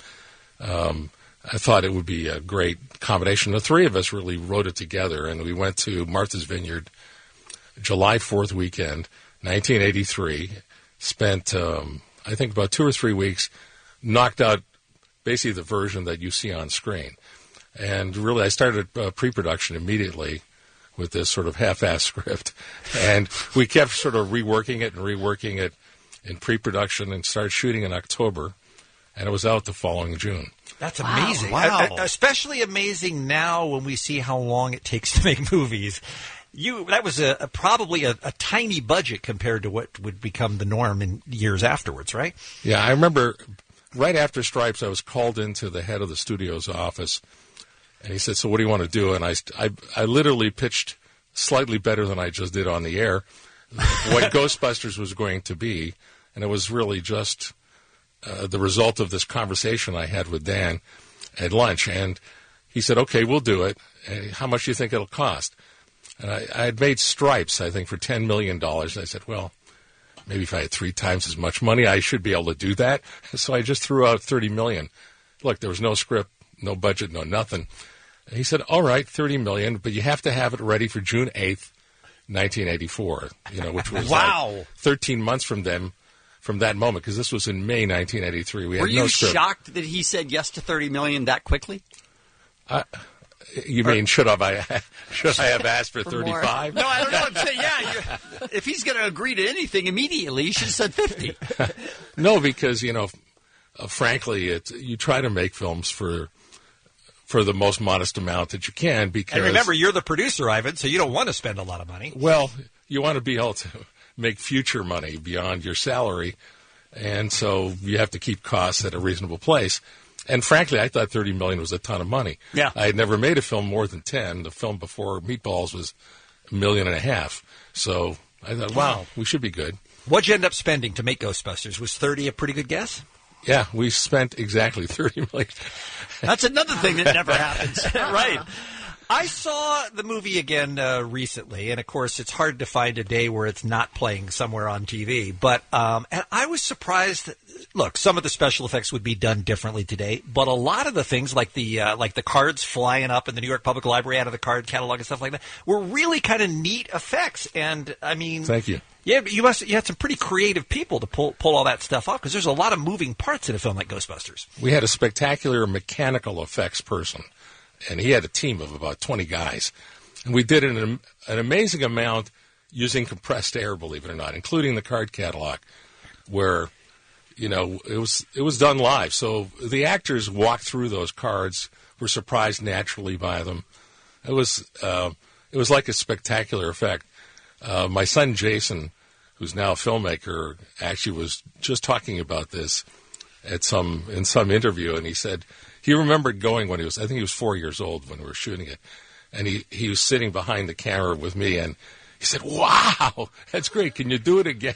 um, I thought it would be a great combination. The three of us really wrote it together, and we went to Martha's Vineyard July fourth weekend, nineteen eighty-three. Spent um, I think about two or three weeks, knocked out basically the version that you see on screen, and really I started uh, pre-production immediately with this sort of half-assed script. And we kept sort of reworking it and reworking it in pre-production and started shooting in October. And it was out the following June. That's Wow. amazing. Wow. Uh, uh, especially amazing now when we see how long it takes to make movies. You That was a, a probably a, a tiny budget compared to what would become the norm in years afterwards, right? Yeah, I remember right after Stripes, I was called into the head of the studio's office. And he said, so what do you want to do? And I, I, I literally pitched slightly better than I just did on the air what Ghostbusters was going to be. And it was really just uh, the result of this conversation I had with Dan at lunch. And he said, okay, we'll do it. And how much do you think it'll cost? And I, I had made Stripes, I think, for ten million dollars. And I said, well, maybe if I had three times as much money, I should be able to do that. So I just threw out thirty million dollars. Look, there was no script, no budget, no nothing. And he said, all right, thirty million dollars, but you have to have it ready for June eighth, nineteen eighty-four, you know, which was Wow. like thirteen months from them, from that moment, because this was in May nineteen eighty-three. We had Were no you script. shocked that he said yes to thirty million dollars that quickly? Uh, you mean, should have I should I have asked for thirty-five? No, I don't know. I'm saying, yeah, you, if he's going to agree to anything immediately, he should have said fifty. No, because, you know, uh, frankly, it, you try to make films for for the most modest amount that you can. Because, And remember, you're the producer, Ivan, so you don't want to spend a lot of money. well, you want to be able to make future money beyond your salary, and so you have to keep costs at a reasonable place. And frankly, I thought thirty million dollars was a ton of money. Yeah. I had never made a film more than ten. The film before Meatballs was a million and a half. So I thought, wow, we should be good. What'd you end up spending to make Ghostbusters? Was thirty a pretty good guess? Yeah, we spent exactly thirty million dollars. That's another thing that never happens. Right. I saw the movie again uh, recently, and of course, it's hard to find a day where it's not playing somewhere on T V. But um, and I was surprised. That, look, some of the special effects would be done differently today, but a lot of the things, like the uh, like the cards flying up in the New York Public Library out of the card catalog and stuff like that, were really kind of neat effects. And I mean, Thank you. Yeah, but you must you had some pretty creative people to pull pull all that stuff off because there's a lot of moving parts in a film like Ghostbusters. We had a spectacular mechanical effects person, and he had a team of about twenty guys. And we did an, an amazing amount using compressed air, believe it or not, including the card catalog, where, you know, it was it was done live. So the actors walked through those cards, were surprised naturally by them. It was uh, it was like a spectacular effect. Uh, my son Jason who's now a filmmaker, actually was just talking about this at some in some interview, and he said he remembered going when he was, I think he was four years old when we were shooting it, and he, he was sitting behind the camera with me, and he said, "Wow, that's great. Can you do it again?"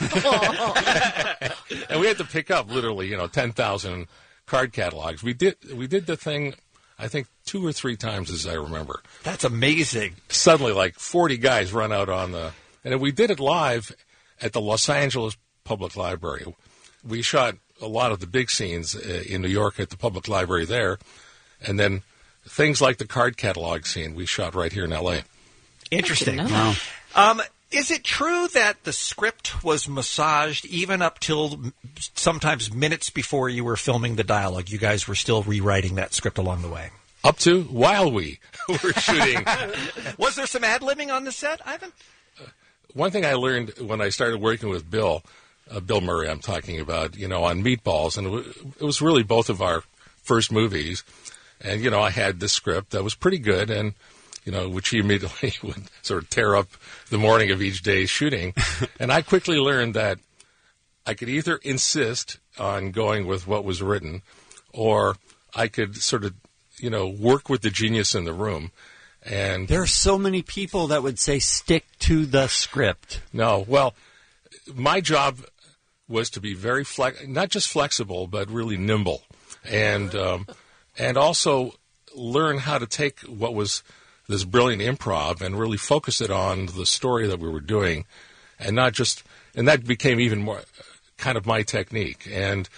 And we had to pick up literally, you know, ten thousand card catalogs. We did we did the thing, I think, two or three times, as I remember. That's amazing. Suddenly, like forty guys run out on the, and we did it live at the Los Angeles Public Library. We shot a lot of the big scenes uh, in New York at the Public Library there, and then things like the card catalog scene we shot right here in L A. Interesting. Wow. Um, is it true that the script was massaged even up till m- sometimes minutes before you were filming the dialogue? You guys were still rewriting that script along the way. Up to while we were shooting. Was there some ad-libbing on the set, Ivan? One thing I learned when I started working with Bill, uh, Bill Murray I'm talking about, you know, on Meatballs, and it, w- it was really both of our first movies, and, you know, I had this script that was pretty good, and, you know, which he immediately would sort of tear up the morning of each day's shooting, and I quickly learned that I could either insist on going with what was written, or I could sort of, you know, work with the genius in the room. And there are so many people that would say stick to the script. No, well, my job was to be very flex, not just flexible, but really nimble, and um, and also learn how to take what was this brilliant improv and really focus it on the story that we were doing, and not just. And that became even more kind of my technique. And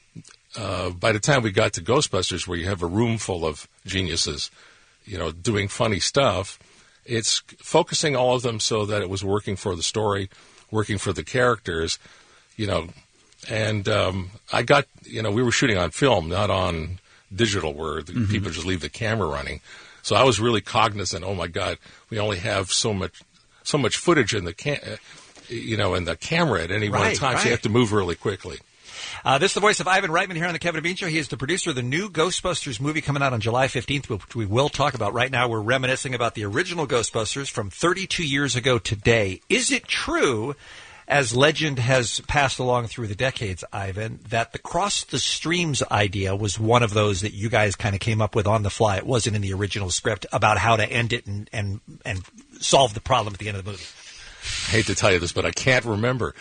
uh, by the time we got to Ghostbusters, where you have a room full of geniuses, you know, doing funny stuff, it's focusing all of them so that it was working for the story, working for the characters, you know. And um, I got, you know, we were shooting on film, not on digital, where the Mm-hmm. people just leave the camera running. So I was really cognizant. Oh my God, we only have so much, so much footage in the cam, you know, in the camera at any one Right, time. So right. you have to move really quickly. Uh, this is the voice of Ivan Reitman here on the Kevin and Bean Show. He is the producer of the new Ghostbusters movie coming out on July fifteenth, which we will talk about. Right now, we're reminiscing about the original Ghostbusters from thirty-two years ago today. Is it true, as legend has passed along through the decades, Ivan, that the Cross the Streams idea was one of those that you guys kind of came up with on the fly? It wasn't in the original script about how to end it and, and, and solve the problem at the end of the movie. I hate to tell you this, but I can't remember.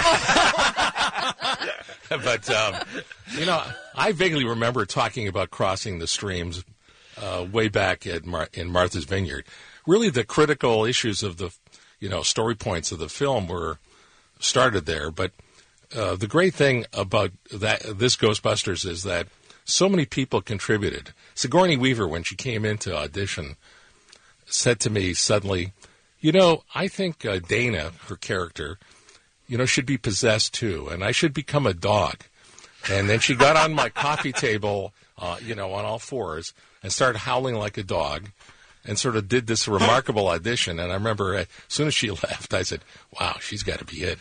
But, um, you know, I vaguely remember talking about crossing the streams uh, way back at Mar- in Martha's Vineyard. Really, the critical issues of the, you know, story points of the film were started there. But uh, the great thing about that this Ghostbusters is that so many people contributed. Sigourney Weaver, when she came in to audition, said to me suddenly, you know, I think uh, Dana, her character, you know, should be possessed too, and I should become a dog. And then she got on my coffee table, uh, you know, on all fours, and started howling like a dog, and sort of did this remarkable audition. And I remember uh, as soon as she left, I said, wow, she's got to be it.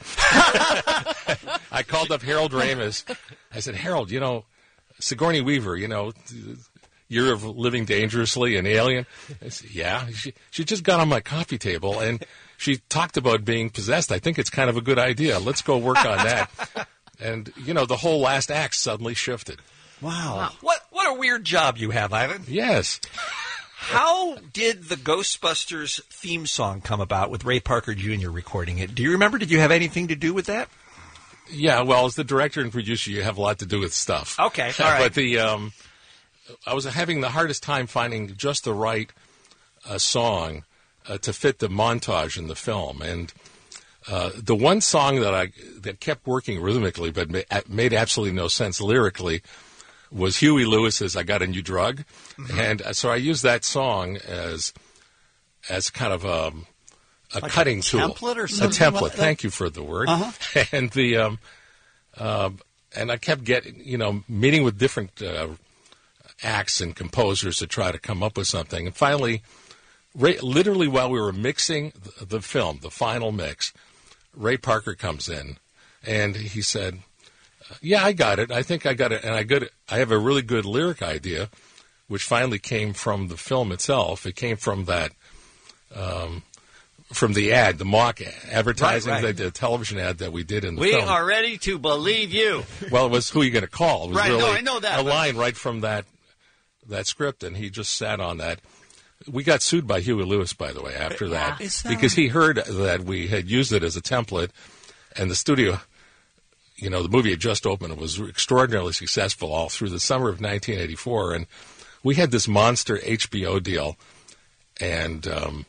I called up Harold Ramis. I said, Harold, you know, Sigourney Weaver, you know, Year of Living Dangerously, an alien. I said, yeah, she, she just got on my coffee table, and she talked about being possessed. I think it's kind of a good idea. Let's go work on that. And, you know, the whole last act suddenly shifted. Wow. What what a weird job you have, Ivan. Yes. How did the Ghostbusters theme song come about with Ray Parker Junior recording it? Do you remember? Did you have anything to do with that? Yeah, well, as the director and producer, you have a lot to do with stuff. Okay, all right. But the um, I was having the hardest time finding just the right uh, song uh, to fit the montage in the film. And uh, the one song that I that kept working rhythmically but ma- made absolutely no sense lyrically was Huey Lewis's "I Got a New Drug," mm-hmm. and uh, so I used that song as as kind of a, a like cutting a tool, template or a something template. like that? Thank you for the word. Uh-huh. And the um, uh, and I kept getting you know meeting with different uh, acts and composers to try to come up with something, and finally, Ray, literally while we were mixing the, the film, the final mix, Ray Parker comes in, and he said, yeah, I got it. I think I got it. And I got it. I have a really good lyric idea, which finally came from the film itself. It came from that um, from the ad, the mock advertising, Right, right. The, the television ad that we did in the We film. are ready to believe you. Well, it was Who You Gonna Call? It was Right, no, really I know that, a but- line right from that that script, and he just sat on that. We got sued by Huey Lewis, by the way, after that, Is that- because he heard that we had used it as a template, and the studio, you know, the movie had just opened. It was extraordinarily successful all through the summer of nineteen eighty-four, and we had this monster H B O deal, and um,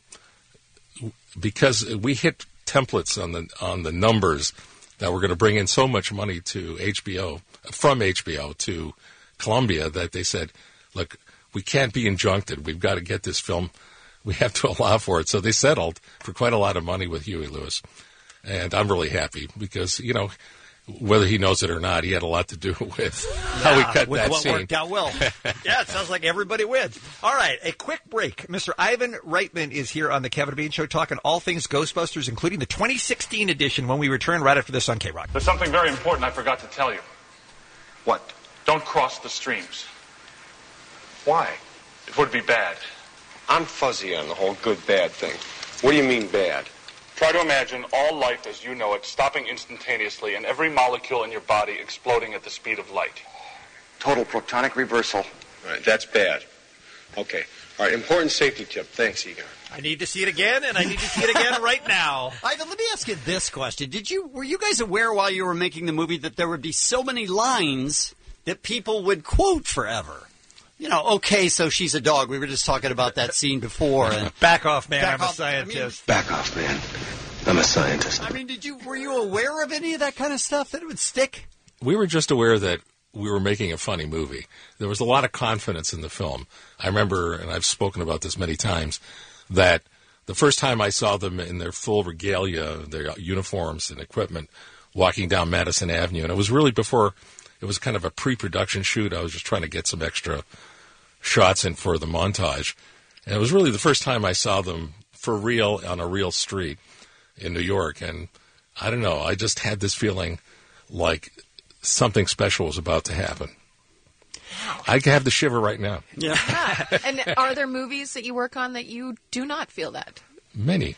because we hit templates on the on the numbers that were going to bring in so much money to H B O, from H B O to Columbia, that they said, look, we can't be injuncted. We've got to get this film. We have to allow for it. So they settled for quite a lot of money with Huey Lewis. And I'm really happy because, you know, whether he knows it or not, he had a lot to do with how we cut with that what scene. worked out well. Yeah, it sounds like everybody wins. All right, a quick break. Mister Ivan Reitman is here on the Kevin and Bean Show talking all things Ghostbusters, including the twenty sixteen edition, when we return right after this on K-Rock. There's something very important I forgot to tell you. What? Don't cross the streams. Why? It would be bad. I'm fuzzy on the whole good-bad thing. What do you mean bad? Try to imagine all life as you know it stopping instantaneously and every molecule in your body exploding at the speed of light. Total protonic reversal. All right, that's bad. Okay. All right, important safety tip. Thanks, Egon. I need to see it again, and I need to see it again right now. Ivan, let me ask you this question. Did you Were you guys aware while you were making the movie that there would be so many lines that people would quote forever? You know, okay, so she's a dog. We were just talking about that scene before. And Back off, man. Back I'm off. a scientist. I Back off, man. I'm a scientist. I mean, did you were you aware of any of that kind of stuff that it would stick? We were just aware that we were making a funny movie. There was a lot of confidence in the film. I remember, and I've spoken about this many times, that the first time I saw them in their full regalia, their uniforms and equipment, walking down Madison Avenue, and it was really before, it was kind of a pre-production shoot. I was just trying to get some extra shots in for the montage. And it was really the first time I saw them for real on a real street in New York. And I don't know, I just had this feeling like something special was about to happen. I have the shiver right now. Yeah. Yeah. And are there movies that you work on that you do not feel that? Many.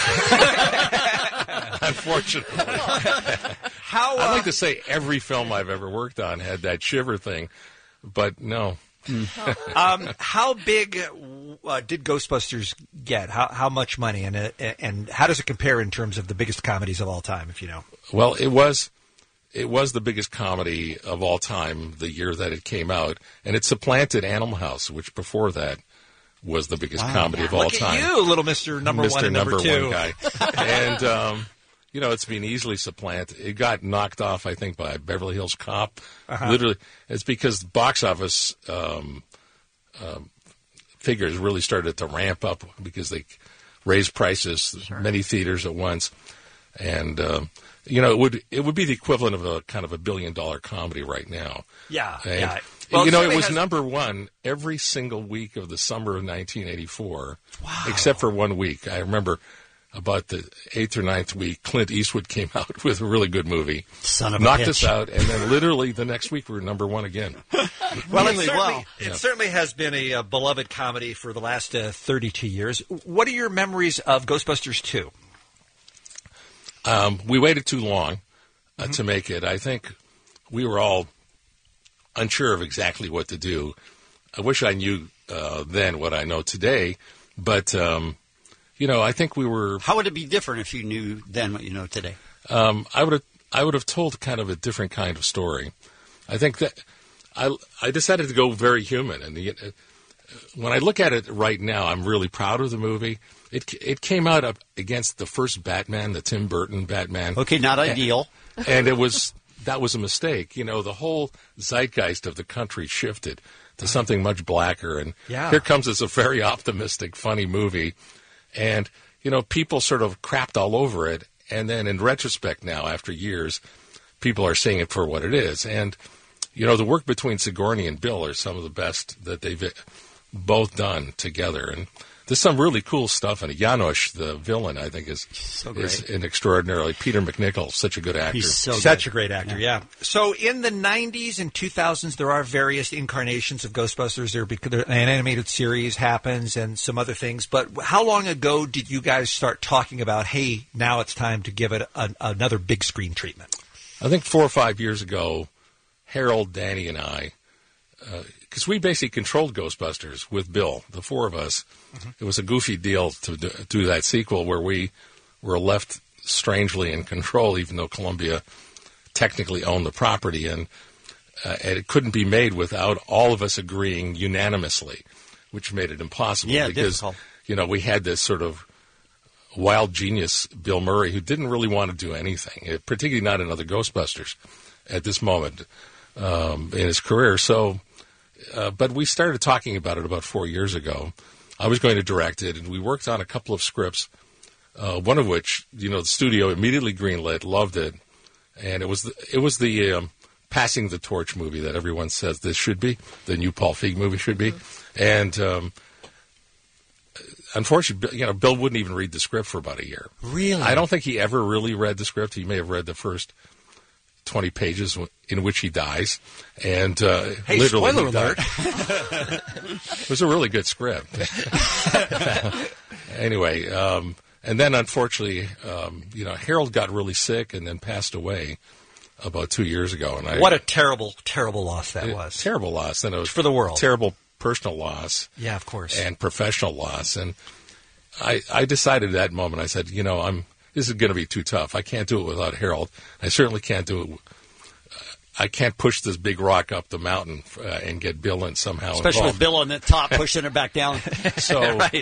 Oh. Unfortunately. How, uh, I'd like to say every film I've ever worked on had that shiver thing, but no. um, how big uh, did Ghostbusters get? How how much money, and uh, and how does it compare in terms of the biggest comedies of all time? If you know, Well, it was it was the biggest comedy of all time the year that it came out, and it supplanted Animal House, which before that was the biggest Wow. comedy of Look all at time. you, little Mister Number Mister One and number two. One guy, and um, you know, it's been easily supplanted. It got knocked off, I think, by Beverly Hills Cop. Uh-huh. Literally, it's because box office um, um, figures really started to ramp up because they raised prices, many theaters at once, and um, you know, it would it would be the equivalent of a kind of a billion dollar comedy right now. Yeah, And, yeah. Well, you know, it certainly was has- number one every single week of the summer of nineteen eighty-four, except for one week. I remember about the eighth or ninth week, Clint Eastwood came out with a really good movie. Son of a Knocked bitch. us out, and then literally the next week we were number one again. Well, it Really certainly, well. it Yeah. certainly has been a, uh beloved comedy for the last uh, thirty-two years. What are your memories of Ghostbusters two? Um, we waited too long uh, to make it. I think we were all unsure of exactly what to do. I wish I knew uh, then what I know today, but um, you know, I think we were. How would it be different if you knew then what you know today? Um, I would have I would have told kind of a different kind of story. I think that I I decided to go very human, and the, uh, when I look at it right now, I'm really proud of the movie. It it came out up against the first Batman, the Tim Burton Batman. Okay, not ideal. And, and it was that was a mistake. You know, the whole zeitgeist of the country shifted to something much blacker, and Yeah. here comes this a very optimistic, funny movie, and you know, people sort of crapped all over it. And then in retrospect now, after years, people are seeing it for what it is. And, you know, the work between Sigourney and Bill are some of the best that they've both done together. And there's some really cool stuff in it. Janosch, the villain, I think is so is great. an extraordinarily. Peter McNichol, such a good actor. He's so Such good. a great actor, yeah. So in the nineties and two thousands, there are various incarnations of Ghostbusters. There, bec- there, an animated series happens and some other things. But how long ago did you guys start talking about, hey, now it's time to give it a, another big screen treatment? I think four or five years ago, Harold, Danny, and I, because uh, we basically controlled Ghostbusters with Bill, the four of us. Mm-hmm. It was a goofy deal to do, do that sequel where we were left strangely in control, even though Columbia technically owned the property, and, uh, and it couldn't be made without all of us agreeing unanimously, which made it impossible. Yeah, because difficult. You know, we had this sort of wild genius, Bill Murray, who didn't really want to do anything, particularly not another Ghostbusters at this moment um, in his career. So, uh, but we started talking about it about four years ago. I was going to direct it, and we worked on a couple of scripts, uh, one of which, you know, the studio immediately greenlit, loved it, and it was the, it was the um, Passing the Torch movie that everyone says this should be, the new Paul Feig movie should be, mm-hmm. and um, unfortunately, you know, Bill wouldn't even read the script for about a year. Really? I don't think he ever really read the script. He may have read the first twenty pages in which he dies, and uh, hey, literally, spoiler he alert! It was a really good script. Anyway, um, and then unfortunately, um, you know, Harold got really sick and then passed away about two years ago. And I, what a terrible, terrible loss that it, was. Terrible loss, and it was for the world. Terrible personal loss. Yeah, of course. And professional loss. And I, I decided at that moment, I said, you know, I'm this is going to be too tough. I can't do it without Harold. I certainly can't do it. I can't push this big rock up the mountain uh, and get Bill in somehow Especially involved. with Bill on the top pushing it back down. So, right.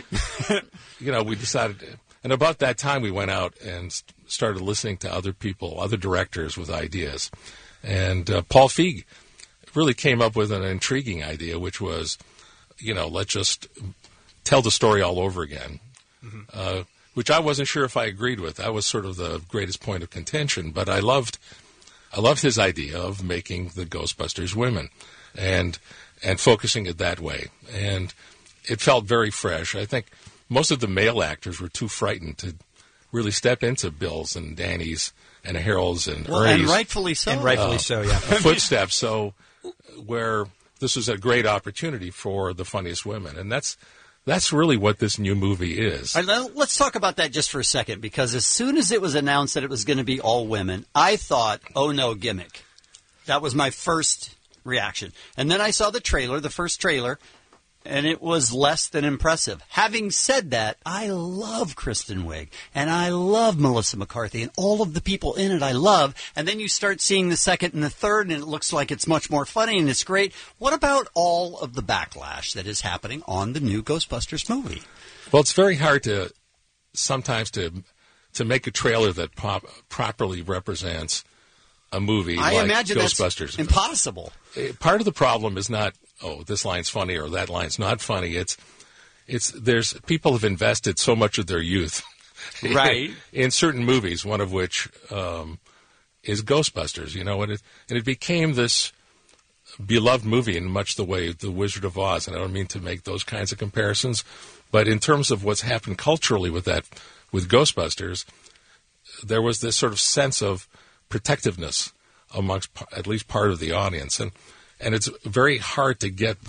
you know, we decided, and about that time we went out and started listening to other people, other directors with ideas. And uh, Paul Feig really came up with an intriguing idea, which was, you know, let's just tell the story all over again, mm-hmm. uh, which I wasn't sure if I agreed with. That was sort of the greatest point of contention, but I loved I loved his idea of making the Ghostbusters women and and focusing it that way. And it felt very fresh. I think most of the male actors were too frightened to really step into Bill's and Danny's and Harold's and well, Ernie's. And rightfully so. And rightfully uh, so, yeah. footsteps. So where this was a great opportunity for the funniest women. And that's that's really what this new movie is. All right, let's talk about that just for a second, because as soon as it was announced that it was going to be all women, I thought, oh no, gimmick. That was my first reaction. And then I saw the trailer, the first trailer, and it was less than impressive. Having said that, I love Kristen Wiig, and I love Melissa McCarthy, and all of the people in it I love. And then you start seeing the second and the third, and it looks like it's much more funny, and it's great. What about all of the backlash that is happening on the new Ghostbusters movie? Well, it's very hard to sometimes to to make a trailer that pop, properly represents a movie I like imagine Ghostbusters. That's impossible. Part of the problem is not, oh, this line's funny or that line's not funny. It's, it's there's people have invested so much of their youth, right, in, in certain movies. One of which um, is Ghostbusters. You know, and it and it became this beloved movie in much the way The Wizard of Oz. And I don't mean to make those kinds of comparisons, but in terms of what's happened culturally with that, with Ghostbusters, there was this sort of sense of protectiveness amongst at least part of the audience, and and it's very hard to get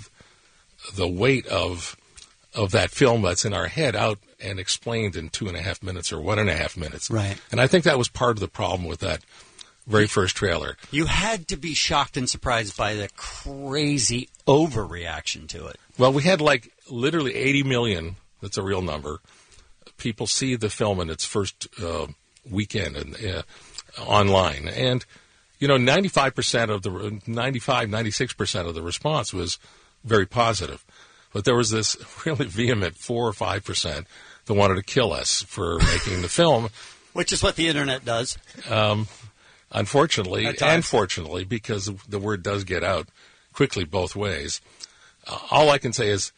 the weight of of that film that's in our head out and explained in two and a half minutes or one and a half minutes. Right. And I think that was part of the problem with that very first trailer. You had to be shocked and surprised by the crazy overreaction to it. Well, we had like literally eighty million, that's a real number, people see the film in its first uh, weekend and uh, online. And, you know, ninety-five percent of the, ninety-five, ninety-six percent of the response was very positive. But there was this really vehement four or five percent that wanted to kill us for making the film. Which is what the Internet does. Um, unfortunately, and fortunately, because the word does get out quickly both ways. Uh, all I can say is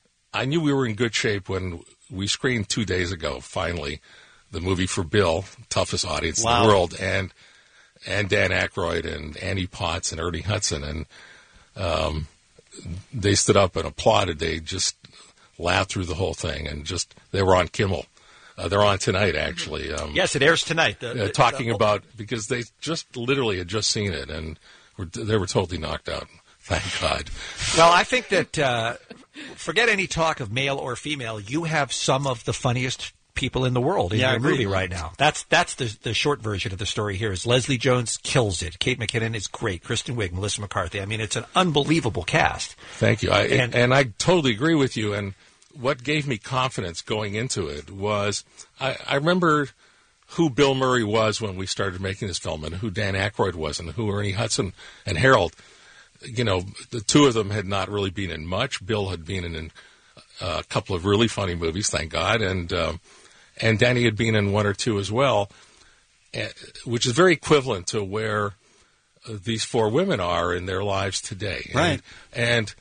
I knew we were in good shape when we screened two days ago, finally, the movie for Bill, toughest audience wow. in the world, and and Dan Aykroyd and Annie Potts and Ernie Hudson. And um, they stood up and applauded. They just laughed through the whole thing, and just they were on Kimmel. Uh, they're on tonight, actually. Um, yes, it airs tonight. The, the, uh, talking the, about because they just literally had just seen it, and were, they were totally knocked out. Thank God. Well, I think that uh, forget any talk of male or female. You have some of the funniest people in the world in Yeah, I your agree. movie right now. That's that's the the short version of the story here. Is Leslie Jones kills it. Kate McKinnon is great. Kristen Wiig, Melissa McCarthy. I mean, it's an unbelievable cast. Thank you. I, And- and, and I totally agree with you. And what gave me confidence going into it was I, I remember who Bill Murray was when we started making this film, and who Dan Aykroyd was, and who Ernie Hudson and Harold. You know, the two of them had not really been in much. Bill had been in uh, a couple of really funny movies, thank God, and um, and Danny had been in one or two as well, uh, which is very equivalent to where uh, these four women are in their lives today. Right. And, and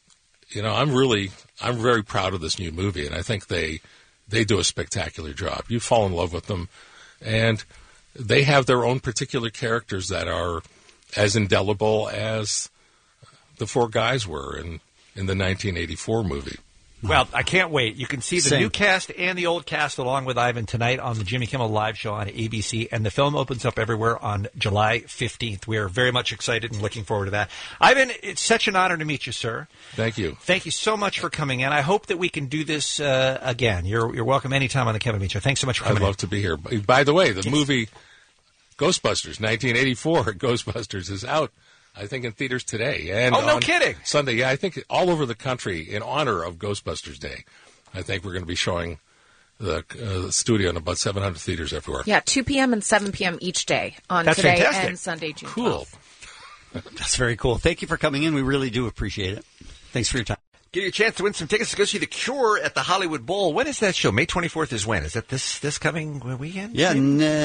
you know, I'm really, I'm very proud of this new movie, and I think they they do a spectacular job. You fall in love with them, and they have their own particular characters that are as indelible as the four guys were in, in the nineteen eighty-four movie. Well, I can't wait. You can see the Same. new cast and the old cast along with Ivan tonight on the Jimmy Kimmel Live Show on A B C, and the film opens up everywhere on July fifteenth. We are very much excited and looking forward to that. Ivan, it's such an honor to meet you, sir. Thank you. Thank you so much for coming in. I hope that we can do this uh, again. You're you're welcome anytime on the Kevin Meet Show. Thanks so much for I'd coming love to be here. By the way, the movie Ghostbusters, nineteen eighty-four, Ghostbusters, is out, I think, in theaters today. And Oh, no on kidding. Sunday, yeah, I think all over the country in honor of Ghostbusters Day. I think we're going to be showing the, uh, the studio in about seven hundred theaters everywhere. Yeah, two p.m. and seven p.m. each day on That's today fantastic. and Sunday, June Cool. twelfth. That's very cool. Thank you for coming in. We really do appreciate it. Thanks for your time. Give you a chance to win some tickets to go see The Cure at the Hollywood Bowl. When is that show? May twenty-fourth is when? Is that this this coming weekend? Yeah,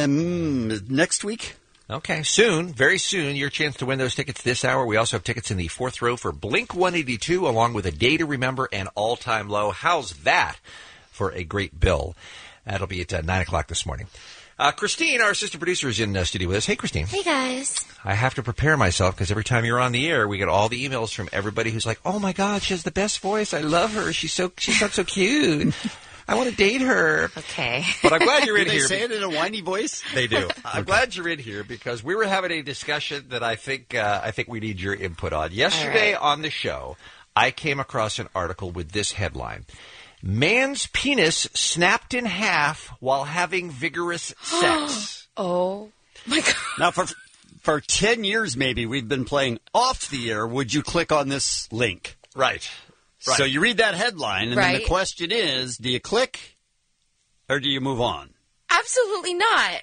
n- um, next week. Okay, soon, very soon, your chance to win those tickets this hour. We also have tickets in the fourth row for Blink one eighty-two, along with A Day to Remember and All Time Low. How's that for a great bill? That'll be at uh, nine o'clock this morning. Uh, Christine, our assistant producer, is in uh, studio with us. Hey, Christine. Hey, guys. I have to prepare myself because every time you're on the air, we get all the emails from everybody who's like, "Oh my God, she has the best voice. I love her. She's so she's so, so cute. I want to date her." Okay. But I'm glad you're in Do they here. say it in a whiny voice? They do. I'm glad you're in here because we were having a discussion that I think uh, I think we need your input on. Yesterday right. on the show, I came across an article with this headline: "Man's penis snapped in half while having vigorous sex." Oh my God. Now, for for ten years, maybe we've been playing off the air. Would you click on this link? Right. So you read that headline, and then Right. the question is: do you click, or do you move on? Absolutely not.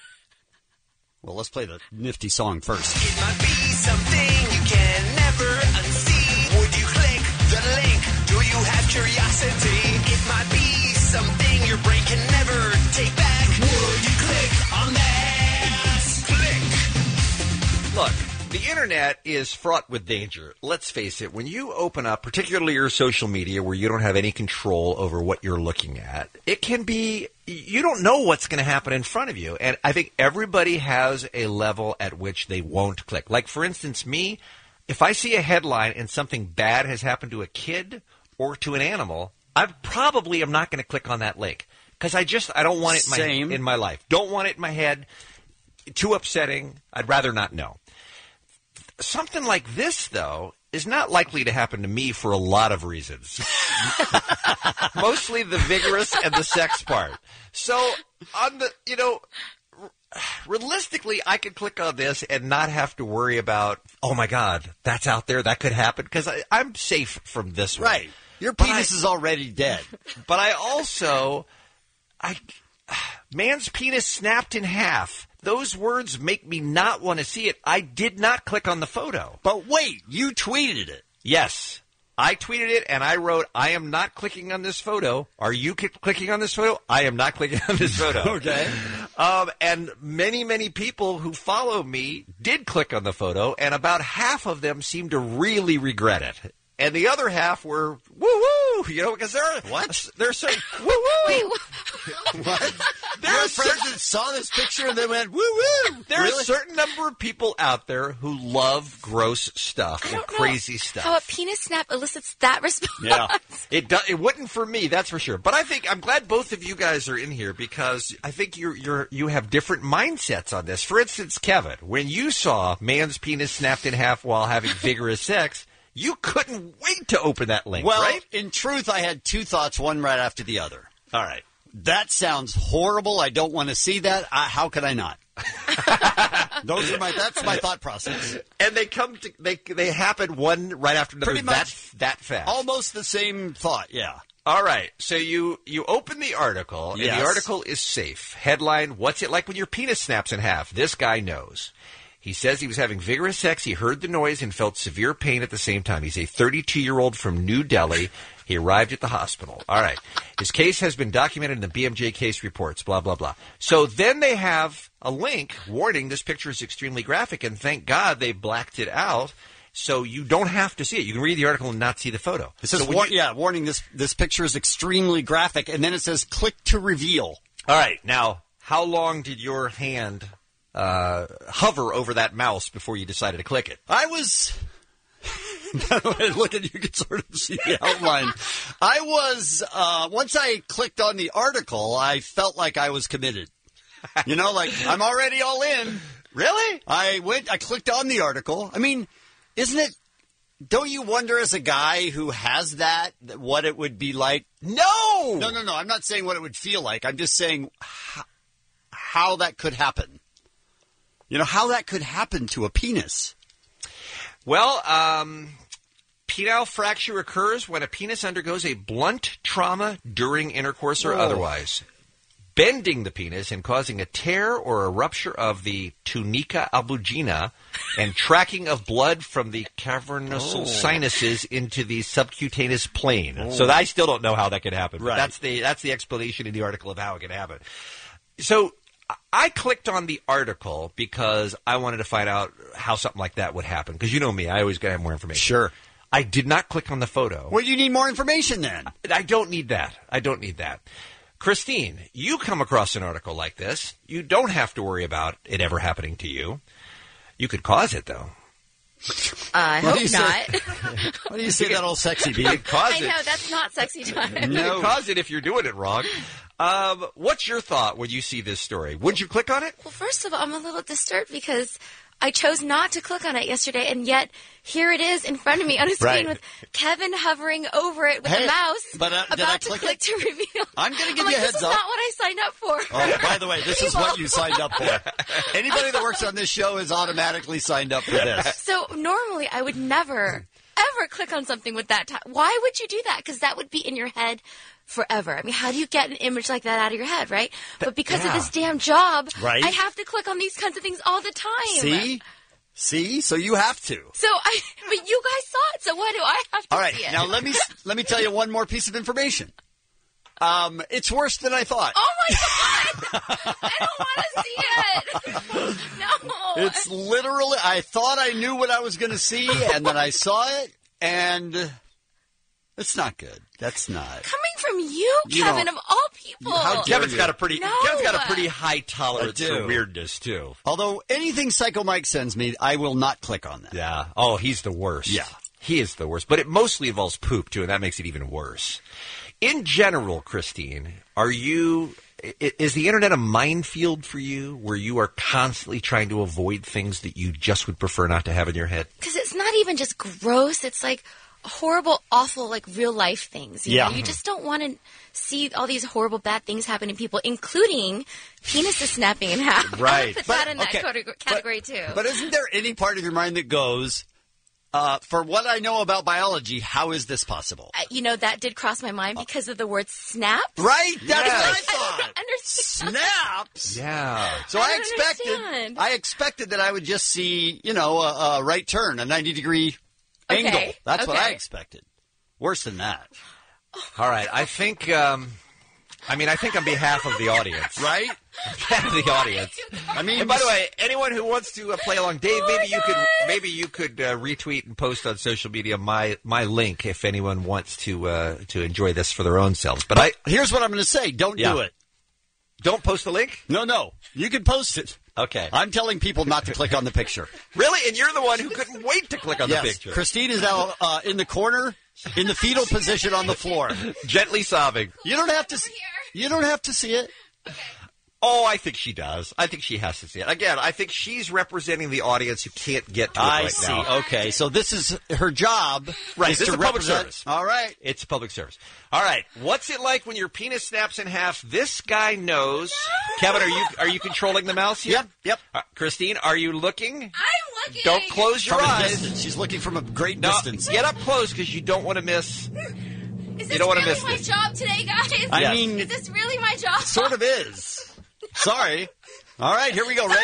Well, let's play the nifty song first. Something you can never unsee. Would you click the link? Do you have curiosity? It might be something your brain can never take back. Would you click on that? Click. Look, the internet is fraught with danger. Let's face it, when you open up, particularly your social media where you don't have any control over what you're looking at, it can be, you don't know what's going to happen in front of you. And I think everybody has a level at which they won't click. Like, for instance, me, if I see a headline and something bad has happened to a kid or to an animal, I probably am not going to click on that link. Because I just, I don't want it in my, Same. in my life. Don't want it in my head. Too upsetting. I'd rather not know. Something like this, though, is not likely to happen to me for a lot of reasons. Mostly the vigorous and the sex part. So, on the, you know, r- realistically, I could click on this and not have to worry about, oh my God, that's out there, that could happen, because I'm safe from this one. Right. Your But penis I- is already dead. But I also, I, man's penis snapped in half. Those words make me not want to see it. I did not click on the photo. But wait, you tweeted it. Yes. I tweeted it and I wrote, I am not clicking on this photo. Are you cl- clicking on this photo? I am not clicking on this photo. Okay. Um, and many, many people who follow me did click on the photo, and about half of them seemed to really regret it. And the other half were woo woo, you know, because they're What? They're so woo woo. Wait, What? There Your are friends certain- that saw this picture and they went, woo woo. There are Really? a certain number of people out there who love gross stuff and crazy stuff. How a penis snap elicits that response. Yeah, it do, it wouldn't for me, that's for sure. But I think I'm glad both of you guys are in here because I think you're you're you have different mindsets on this. For instance, Kevin, when you saw man's penis snapped in half while having vigorous sex, you couldn't wait to open that link, Well, right? in truth, I had two thoughts, one right after the other. All right. That sounds horrible. I don't want to see that. I, how could I not? Those are my. That's my thought process. And they come to they they happen one right after another. Pretty that much that fast. Almost the same thought. Yeah. All right. So you you open the article, and Yes. the article is safe. Headline: What's it like when your penis snaps in half? This guy knows. He says he was having vigorous sex. He heard the noise and felt severe pain at the same time. He's a thirty-two-year-old from New Delhi. He arrived at the hospital. All right. His case has been documented in the B M J case reports, blah, blah, blah. So then they have a link warning this picture is extremely graphic, and thank God they blacked it out so you don't have to see it. You can read the article and not see the photo. It says, So when war- you- yeah, warning, this, this picture is extremely graphic, and then it says, click to reveal. All right. Now, how long did your hand uh, hover over that mouse before you decided to click it? I was... By the way, look at you can sort of see the outline. I was, uh, once I clicked on the article, I felt like I was committed. You know, like, I'm already all in. Really? I went, I clicked on the article. I mean, isn't it, don't you wonder as a guy who has that, what it would be like? No! No, no, no. I'm not saying what it would feel like. I'm just saying how, how that could happen. You know, how that could happen to a penis. Well, um, penile fracture occurs when a penis undergoes a blunt trauma during intercourse or Whoa. otherwise, bending the penis and causing a tear or a rupture of the tunica albuginea and tracking of blood from the cavernous Oh. sinuses into the subcutaneous plane. Oh. So I still don't know how that could happen. But Right. that's the that's the explanation in the article of how it can happen. So I clicked on the article because I wanted to find out how something like that would happen. Because you know me, I always got to have more information. Sure. I did not click on the photo. Well, you need more information then. I don't need that. I don't need that. Christine, you come across an article like this. You don't have to worry about it ever happening to you. You could cause it, though. I What do hope you say? not. Why do you say that all sexy, B? You could cause I it. know, that's not sexy time. You could cause it if you're doing it wrong. Um, what's your thought when you see this story? Would you click on it? Well, first of all, I'm a little disturbed because I chose not to click on it yesterday, and yet here it is in front of me on a screen Right. with Kevin hovering over it with Hey, a mouse but, uh, did I about to click click it? to reveal. I'm going to give I'm you like, a heads this is up. not what I signed up for. Oh, by the way, this is what Evil. you signed up for. Anybody that works on this show is automatically signed up for this. So normally I would never, ever click on something with that. T- Why would you do that? Because that would be in your head forever. I mean, how do you get an image like that out of your head, right? But because yeah. of this damn job, Right. I have to click on these kinds of things all the time. See? See? So you have to. So I, but you guys saw it. So why do I have to All right, see it? now let me let me tell you one more piece of information. Um, it's worse than I thought. Oh my god! I don't want to see it. No. It's literally, I thought I knew what I was going to see, and then I saw it, and it's not good. That's not. Coming from you, You Kevin, don't- of all people. How dare Kevin's you. got a pretty No. Kevin's got a pretty high tolerance I do. for weirdness too. Although anything Psycho Mike sends me, I will not click on that. Yeah. Oh, he's the worst. Yeah. He is the worst. But it mostly involves poop too, and that makes it even worse. In general, Christine, are you i- is the internet a minefield for you where you are constantly trying to avoid things that you just would prefer not to have in your head? Because it's not even just gross. It's like horrible, awful, like real life things. You Yeah. know? You just don't want to see all these horrible, bad things happen to people, including penises snapping in half. I Right. would put But- that in that okay. category, category too. But isn't there any part of your mind that goes, uh, for what I know about biology, how is this possible? Uh, you know, that did cross my mind because of the word snap. Right? That's It's what I like, thought. don't understand. Snaps. Yeah. So I I, don't expected, understand. I expected that I would just see, you know, a, a right turn, a ninety degree Okay, angle. That's what I okay. expected. Worse than that. All right. I think. Um, I mean, I think on behalf of the audience, right? On behalf of the audience. I mean, and by the way, anyone who wants to uh, play along, Dave, maybe you could maybe you could uh, retweet and post on social media my my link if anyone wants to uh, to enjoy this for their own selves. But I here's what I'm going to say: don't Yeah. do it. Don't post the link? No, no. You can post it. Okay. I'm telling people not to click on the picture. Really? And you're the one who couldn't wait to click on yes. the picture. Christine is now uh, in the corner, in the fetal position on the floor. Gently sobbing. You don't have to see, you don't have to see it. Oh, I think she does. I think she has to see it. Again, I think she's representing the audience who can't get to it I right see. now. Okay, so this is her job. Right, is this to is a public represent- service. All right. It's a public service. All right, what's it like when your penis snaps in half? This guy knows. Kevin, are you are you controlling the mouse here? Yep, yep. Uh, Christine, are you looking? I'm looking. Don't close your From a eyes. distance. She's looking from a great No, distance. get up close because you don't want to miss. Is this You don't want to really miss my this. job today, guys? I Yes. mean, is this really my job? sort of is. Sorry. All right, here we go. Ready?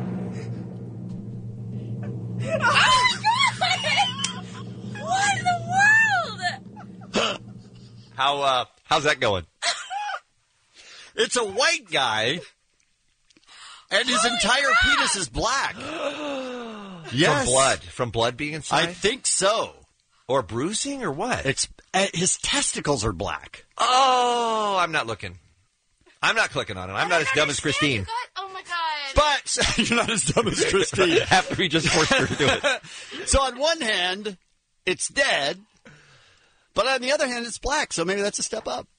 Oh my god! What in the world? How uh, how's that going? It's a white guy, and his Holy entire crap! penis is black. Yes. From blood. From blood being inside? I think so. Or bruising or what? It's uh, his testicles are black. Oh, I'm not looking. I'm not clicking on it. I'm I not don't as dumb as understand. Christine. You got- oh my god! But you're not as dumb as Christine. After we just forced her to do it. So on one hand, it's dead, but on the other hand, it's black. So maybe that's a step up.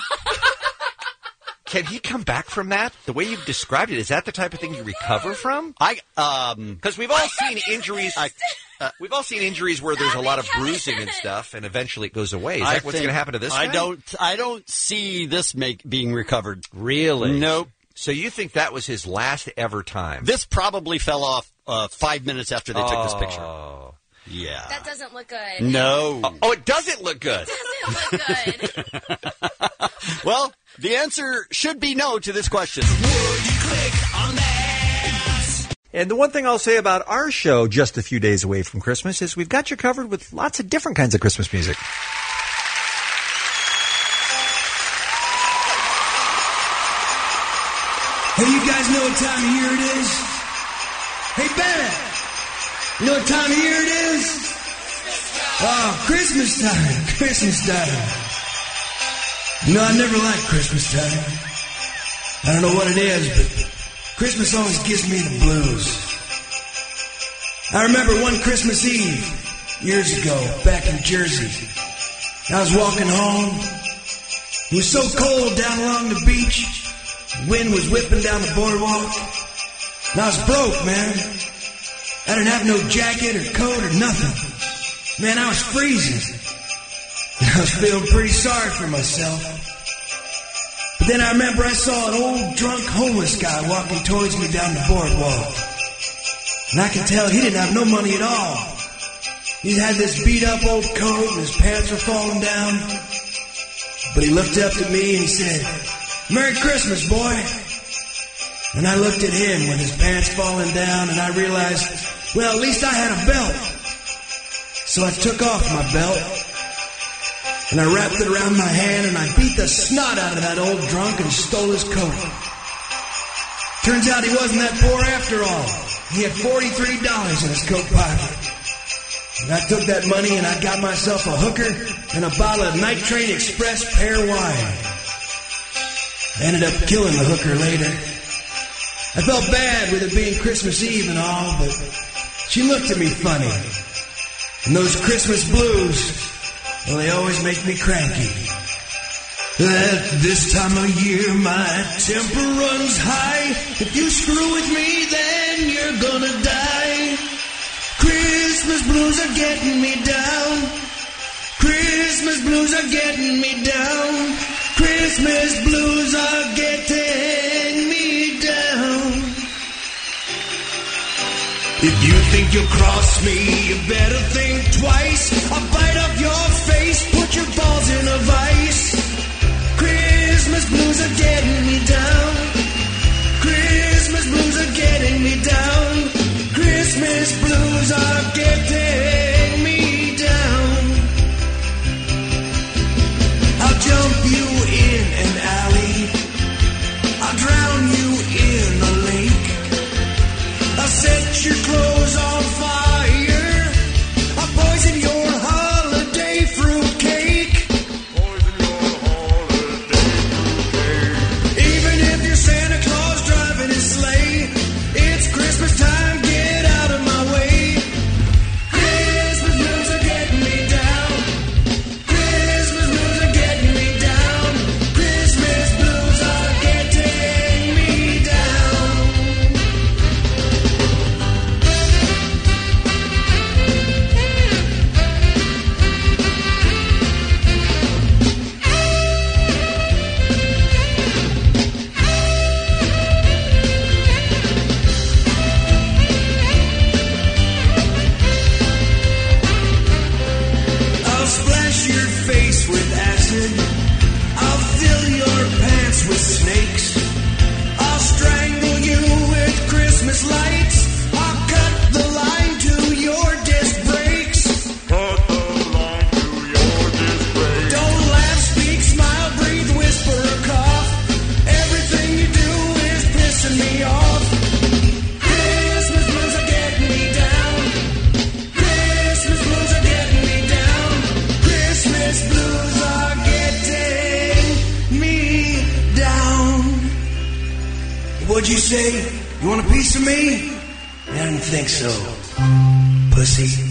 Can he come back from that? The way you've described it, is that the type of thing you recover from? I um Because we've all seen injuries. I, uh, we've all seen injuries where there's a lot of bruising and stuff, and eventually it goes away. Is I that what's think- going to happen to this I guy? don't. I don't see this make being recovered. Really? Nope. So you think that was his last ever time? This probably fell off uh, five minutes after they took this picture. Oh. Yeah. That doesn't look good. No. Oh, oh, it doesn't look good. Doesn't look good. Well, the answer should be no to this question. And the one thing I'll say about our show, just a few days away from Christmas, is we've got you covered with lots of different kinds of Christmas music. Hey, you guys know what time of year it is? Hey, Ben, you know what time of year it is? Oh, Christmas time, Christmas time. You know, I never liked Christmas time. I don't know what it is, but Christmas always gives me the blues. I remember one Christmas Eve, years ago, back in Jersey. I was walking home. It was so cold down along the beach. The wind was whipping down the boardwalk. And I was broke, man. I didn't have no jacket or coat or nothing. Man, I was freezing. I was feeling pretty sorry for myself. But then I remember I saw an old drunk homeless guy walking towards me down the boardwalk. And I could tell he didn't have no money at all. He had this beat up old coat and his pants were falling down. But he looked up at me and he said, "Merry Christmas, boy." And I looked at him with his pants falling down and I realized, well, at least I had a belt. So I took off my belt and I wrapped it around my hand and I beat the snot out of that old drunk and stole his coat. Turns out he wasn't that poor after all. He had forty-three dollars in his coat pocket. And I took that money and I got myself a hooker and a bottle of Night Train Express pear wine. I ended up killing the hooker later. I felt bad with it being Christmas Eve and all, but she looked at me funny. And those Christmas blues, well, they always make me cranky. At this time of year, my temper runs high. If you screw with me, then you're gonna die. Christmas blues are getting me down. Christmas blues are getting me down. Christmas blues are getting me down. If you think you'll cross me, you better think twice. I'll bite off your face, put your balls in a vice. Christmas blues are getting me down. Christmas blues are getting me down. Christmas blues are getting me down. I'll jump you in an alley. I'll drown you in a lake. I'll set your clothes on fire. I'll poison your holiday fruit cake. Poison your holiday fruit cake. Even if you're say, you want a piece of me? I didn't think so. Pussy.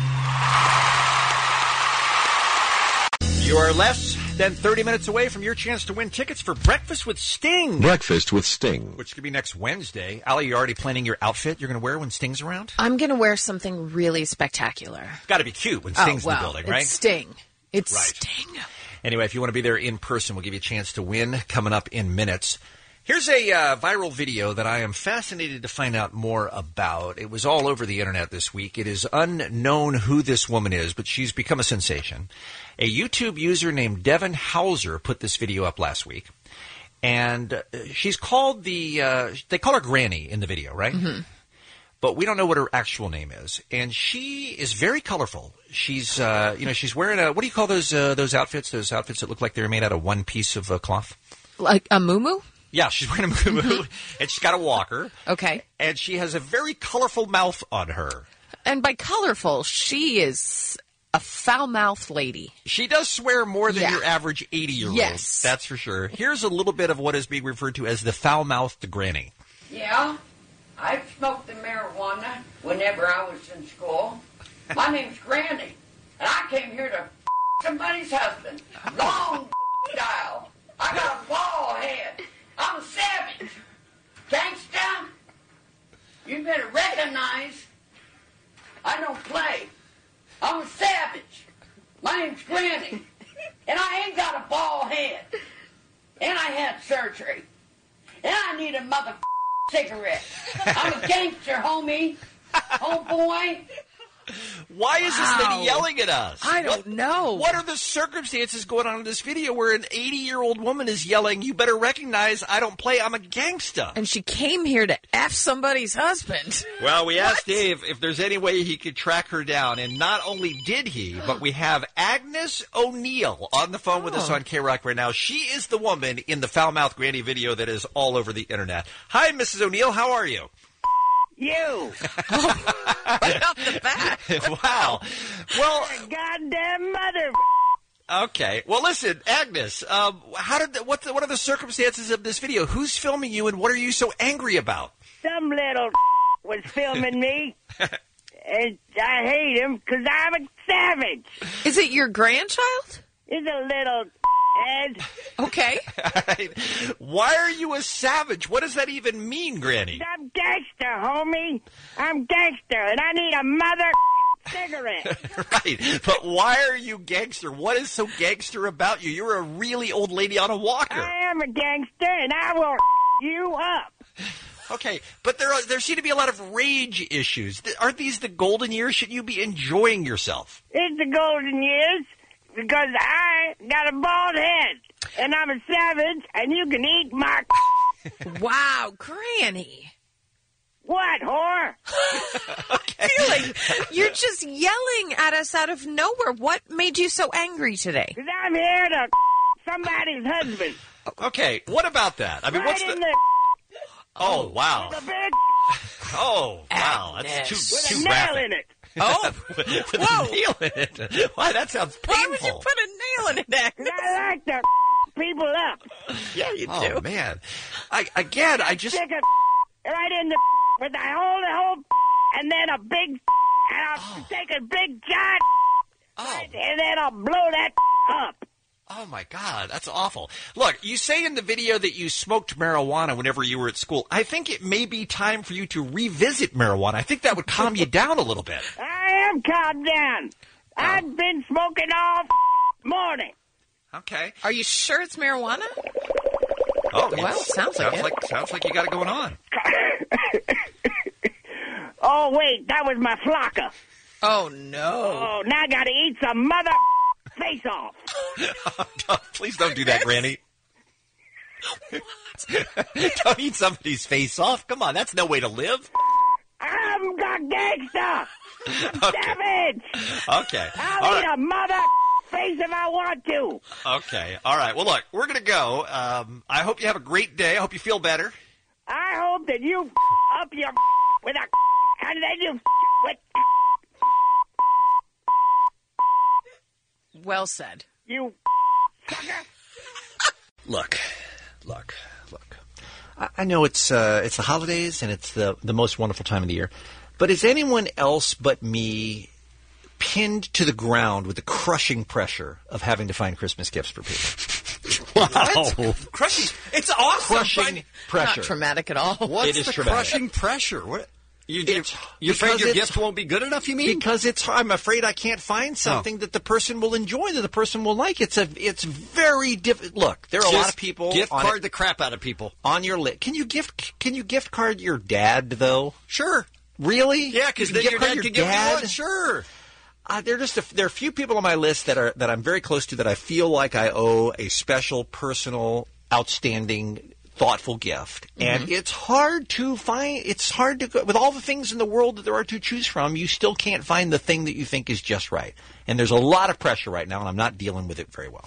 You are less than thirty minutes away from your chance to win tickets for Breakfast with Sting. Breakfast with Sting. Which could be next Wednesday. Allie, you're already planning your outfit you're going to wear when Sting's around? I'm going to wear something really spectacular. Got to be cute when Sting's oh, well, in the building, right? It's Sting. It's right. Sting. Anyway, if you want to be there in person, we'll give you a chance to win coming up in minutes. Here's a uh, viral video that I am fascinated to find out more about. It was all over the internet this week. It is unknown who this woman is, but she's become a sensation. A YouTube user named Devin Hauser put this video up last week. And uh, she's called the, uh, they call her Granny in the video, right? Mm-hmm. But we don't know what her actual name is. And she is very colorful. She's, uh, you know, she's wearing a, what do you call those, uh, those outfits? Those outfits that look like they're made out of one piece of uh, cloth? Like a muumuu? Yeah, she's wearing a muumuu, and she's got a walker. Okay. And she has a very colorful mouth on her. And by colorful, she is a foul-mouthed lady. She does swear more than Yeah. your average eighty-year-old. Yes. That's for sure. Here's a little bit of what is being referred to as the foul-mouthed granny. Yeah, I smoked the marijuana whenever I was in school. My name's Granny, and I came here to f- somebody's husband. Long style. I got a bald head. I'm a savage. Gangsta, you better recognize I don't play. I'm a savage. My name's Granny, and I ain't got a bald head. And I had surgery. And I need a mother cigarette. I'm a gangster, homie. Homeboy. Why is this Wow. lady yelling at us? I don't What- know. What are the circumstances going on in this video where an eighty-year-old woman is yelling, you better recognize I don't play, I'm a gangsta? And she came here to F somebody's husband. Well, we asked Dave if there's any way he could track her down, and not only did he, but we have Agnes O'Neill on the phone with us Oh. on K-Rock right now. She is the woman in the foul-mouthed granny video that is all over the internet. Hi, Missus O'Neill. How are you? You. Right off the bat. Wow. Well, Goddamn mother. okay. Well, listen, Agnes, um, how did the, what, the, what are the circumstances of this video? Who's filming you, and what are you so angry about? Some little was filming me. And I hate him because I'm a savage. Is it your grandchild? He's a little head. Okay. Why are you a savage? What does that even mean, Granny? I'm gangster, homie. I'm gangster, and I need a mother cigarette. Right. But why are you gangster? What is so gangster about you? You're a really old lady on a walker. I am a gangster, and I will you up. Okay, but there are, there seem to be a lot of rage issues. Th- Aren't these the golden years? Shouldn't you be enjoying yourself? It's the golden years because I got a bald head, and I'm a savage, and you can eat my. Wow, Granny. What, whore? Okay. I feel like you're just yelling at us out of nowhere. What made you so angry today? Because I'm here to somebody's husband. Okay, what about that? I mean, right what's in the... the Oh, wow. with a big Oh, wow. That's too, with too a nail graphic. in it. Oh, With a whoa. nail in it. Why, that sounds Why painful. would you put a nail in it, Agnes? I like to people up. Yeah, you Oh, do. man. I, again, I just... Stick it right in the with the whole, the whole, and then a big, and I'll take a big giant, Oh. and then I'll blow that up. Oh, my God. That's awful. Look, you say in the video that you smoked marijuana whenever you were at school. I think it may be time for you to revisit marijuana. I think that would calm you down a little bit. I am calmed down. I've been smoking all morning. Okay. Are you sure it's marijuana? Oh, Well, it's- sounds like it. like Sounds like you got it going on. Oh, wait, that was my flocker. Oh, no. Oh, now I gotta eat some mother face off. Please don't do that, Granny. Don't eat somebody's face off. Come on, that's no way to live. I'm a gangster. Okay. Savage. Okay. I'll All eat right. a mother face if I want to. Okay. All right. Well, look, we're going to go. Um, I hope you have a great day. I hope you feel better. I hope that you up your with a and then you with Well said. you sucker. Look, look, look. I, I know it's uh, it's the holidays and it's the the most wonderful time of the year, but is anyone else but me pinned to the ground with the crushing pressure of having to find Christmas gifts for people? Wow. Crushing. It's awesome. Crushing pressure. Not traumatic at all. What's It is the traumatic. crushing pressure? What? You, you, It's- you're afraid because your it's- gift won't be good enough, you mean? Because it's I'm afraid I can't find something that the person will enjoy, that the person will like. It's a it's very difficult. Look, there are a lot Just of people gift on card it- the crap out of people. on your list. Can you gift Can you gift card your dad though? Sure. Really? Yeah, because You then gift your card dad your can give dad? you one. Sure. Uh, there are just a, there are a few people on my list that are that I'm very close to that I feel like I owe a special, personal, outstanding, thoughtful gift, and Mm-hmm. it's hard to find. It's hard to go with all the things in the world that there are to choose from. You still can't find the thing that you think is just right, and there's a lot of pressure right now, and I'm not dealing with it very well.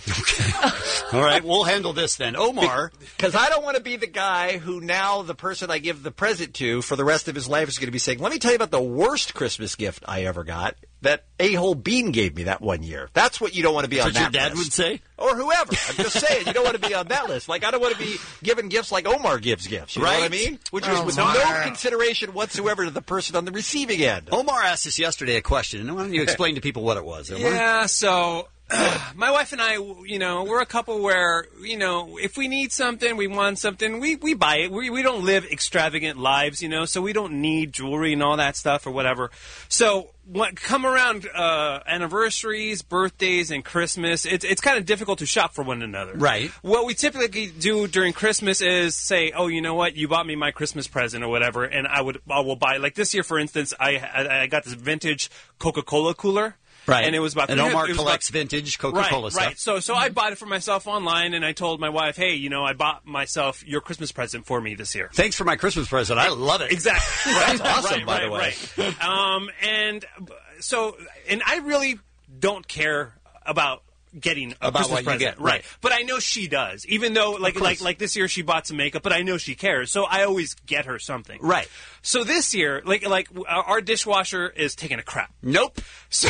All right, we'll handle this then. Omar. Because I don't want to be the guy who now the person I give the present to for the rest of his life is going to be saying, let me tell you about the worst Christmas gift I ever got that A-hole Bean gave me that one year. That's what you don't want to be That's on what that your dad list. would say? Or whoever. I'm just saying, you don't want to be on that list. Like, I don't want to be giving gifts like Omar gives gifts. You know what I Right. mean? Which Oh, is with Omar. no consideration whatsoever to the person on the receiving end. Omar asked us yesterday a question, and why don't you explain to people what it was? Omar? Yeah, so my wife and I, you know, we're a couple where, you know, if we need something, we want something, we, we buy it. We, we don't live extravagant lives, you know, so we don't need jewelry and all that stuff or whatever. So what come around uh, anniversaries, birthdays, and Christmas, it's it's kind of difficult to shop for one another. Right. What we typically do during Christmas is say, oh, you know what, you bought me my Christmas present or whatever, and I would I will buy, like this year, for instance, I I, I got this vintage Coca-Cola cooler. Right. And it was about And three hundred Omar it was collects about- vintage Coca-Cola right, stuff. Right. So so I bought it for myself online, and I told my wife, hey, you know, I bought myself your Christmas present for me this year. Thanks for my Christmas present. I love it. Exactly. That's Right, awesome, right, by the right, way. right. Um, and uh, so, and I really don't care about getting a About Christmas what you present, get, right. But I know she does, even though like course. like like this year she bought some makeup, but I know she cares, so I always get her something. Right. So this year, like like our our dishwasher is taking a crap. Nope. So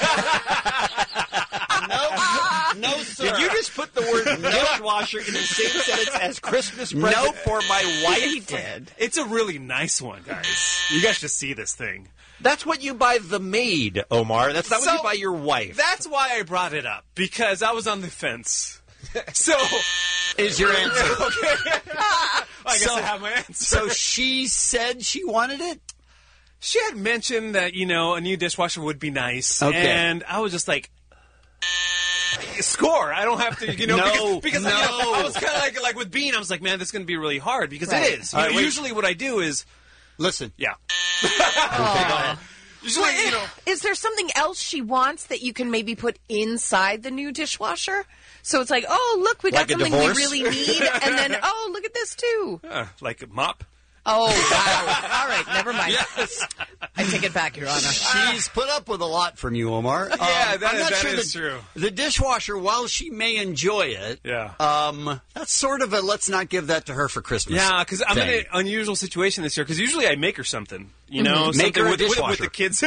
No, sir. Did you just put the word dishwasher in the same sentence as Christmas present Nope. for my wife? He did. It's a really nice one, guys. You guys should see this thing. That's what you buy the maid, Omar. That's not what So, you buy your wife. That's why I brought it up, because I was on the fence. So is your answer. Okay. I guess So- I have my answer. So she said she wanted it? She had mentioned that, you know, a new dishwasher would be nice. Okay. And I was just like, score. I don't have to, you know, No, because, because no. you know, I was kind of like, like with Bean, I was like, man, this is going to be really hard because Right. it is. All right, You know, wait. usually what I do is, listen. yeah. Aw. Usually, Wait, you know, is there something else she wants that you can maybe put inside the new dishwasher? So it's like, oh, look, we got Like a something we divorce? really need, and then, oh, look at this too. uh, like a mop. Oh, wow. All right, never mind. Yes. I take it back, Your Honor. She's put up with a lot from you, Omar. Yeah, that I'm is- not that sure is the, true. The dishwasher, while she may enjoy it, Yeah. um, that's sort of a let's not give that to her for Christmas. Yeah, because I'm thing. in an unusual situation this year. Because usually I make her something, you know, Mhm. Make something her a with, with, with dishwasher. the kids,